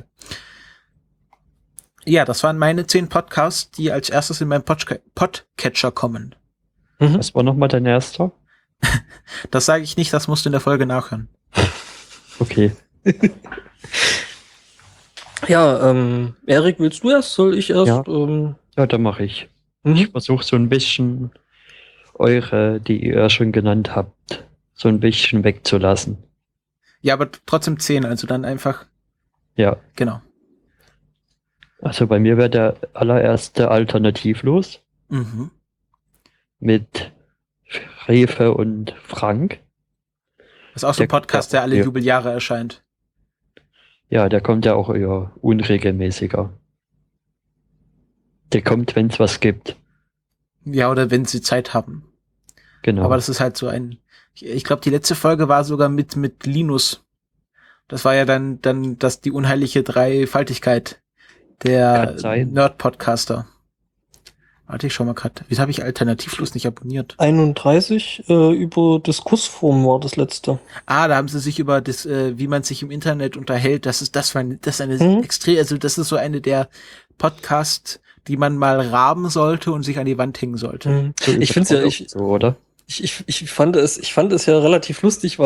Ja, das waren meine zehn Podcasts, die als erstes in meinem Podca- Podcatcher kommen. Mhm. Was war nochmal dein erster? Das sage ich nicht, das musst du in der Folge nachhören. Okay. Ja, ähm, Erik, willst du erst? Soll ich erst? Ja. Ähm, Ja, da mache ich. mhm. Ich versuche so ein bisschen eure, die ihr schon genannt habt, so ein bisschen wegzulassen. Ja, aber trotzdem zehn, also dann einfach, Ja. genau. Also bei mir wäre der allererste alternativlos Mhm. mit Refe und Frank. Das ist auch so ein Der- Podcast, der alle ja. Jubeljahre erscheint. Ja, der kommt ja auch eher unregelmäßiger. Der kommt, wenn es was gibt. Ja, oder wenn sie Zeit haben. Genau. Aber das ist halt so ein, ich, ich glaube, die letzte Folge war sogar mit, mit Linus. Das war ja dann, dann, das, die unheilige Dreifaltigkeit der Kann sein. Nerd-Podcaster. Warte, ich schau mal grad. Wieso habe ich alternativlos nicht abonniert? einunddreißig äh, über Diskursforum war das letzte. Ah, da haben sie sich über das, äh, wie man sich im Internet unterhält. Das ist, das war eine, das ist eine Mhm. extrem, also das ist so eine der Podcasts, die man mal rahmen sollte und sich an die Wand hängen sollte. Mhm. So Ich finde ja, übertragen ich, so, oder? ich, ich, ich fand es, ich fand es ja relativ lustig, weil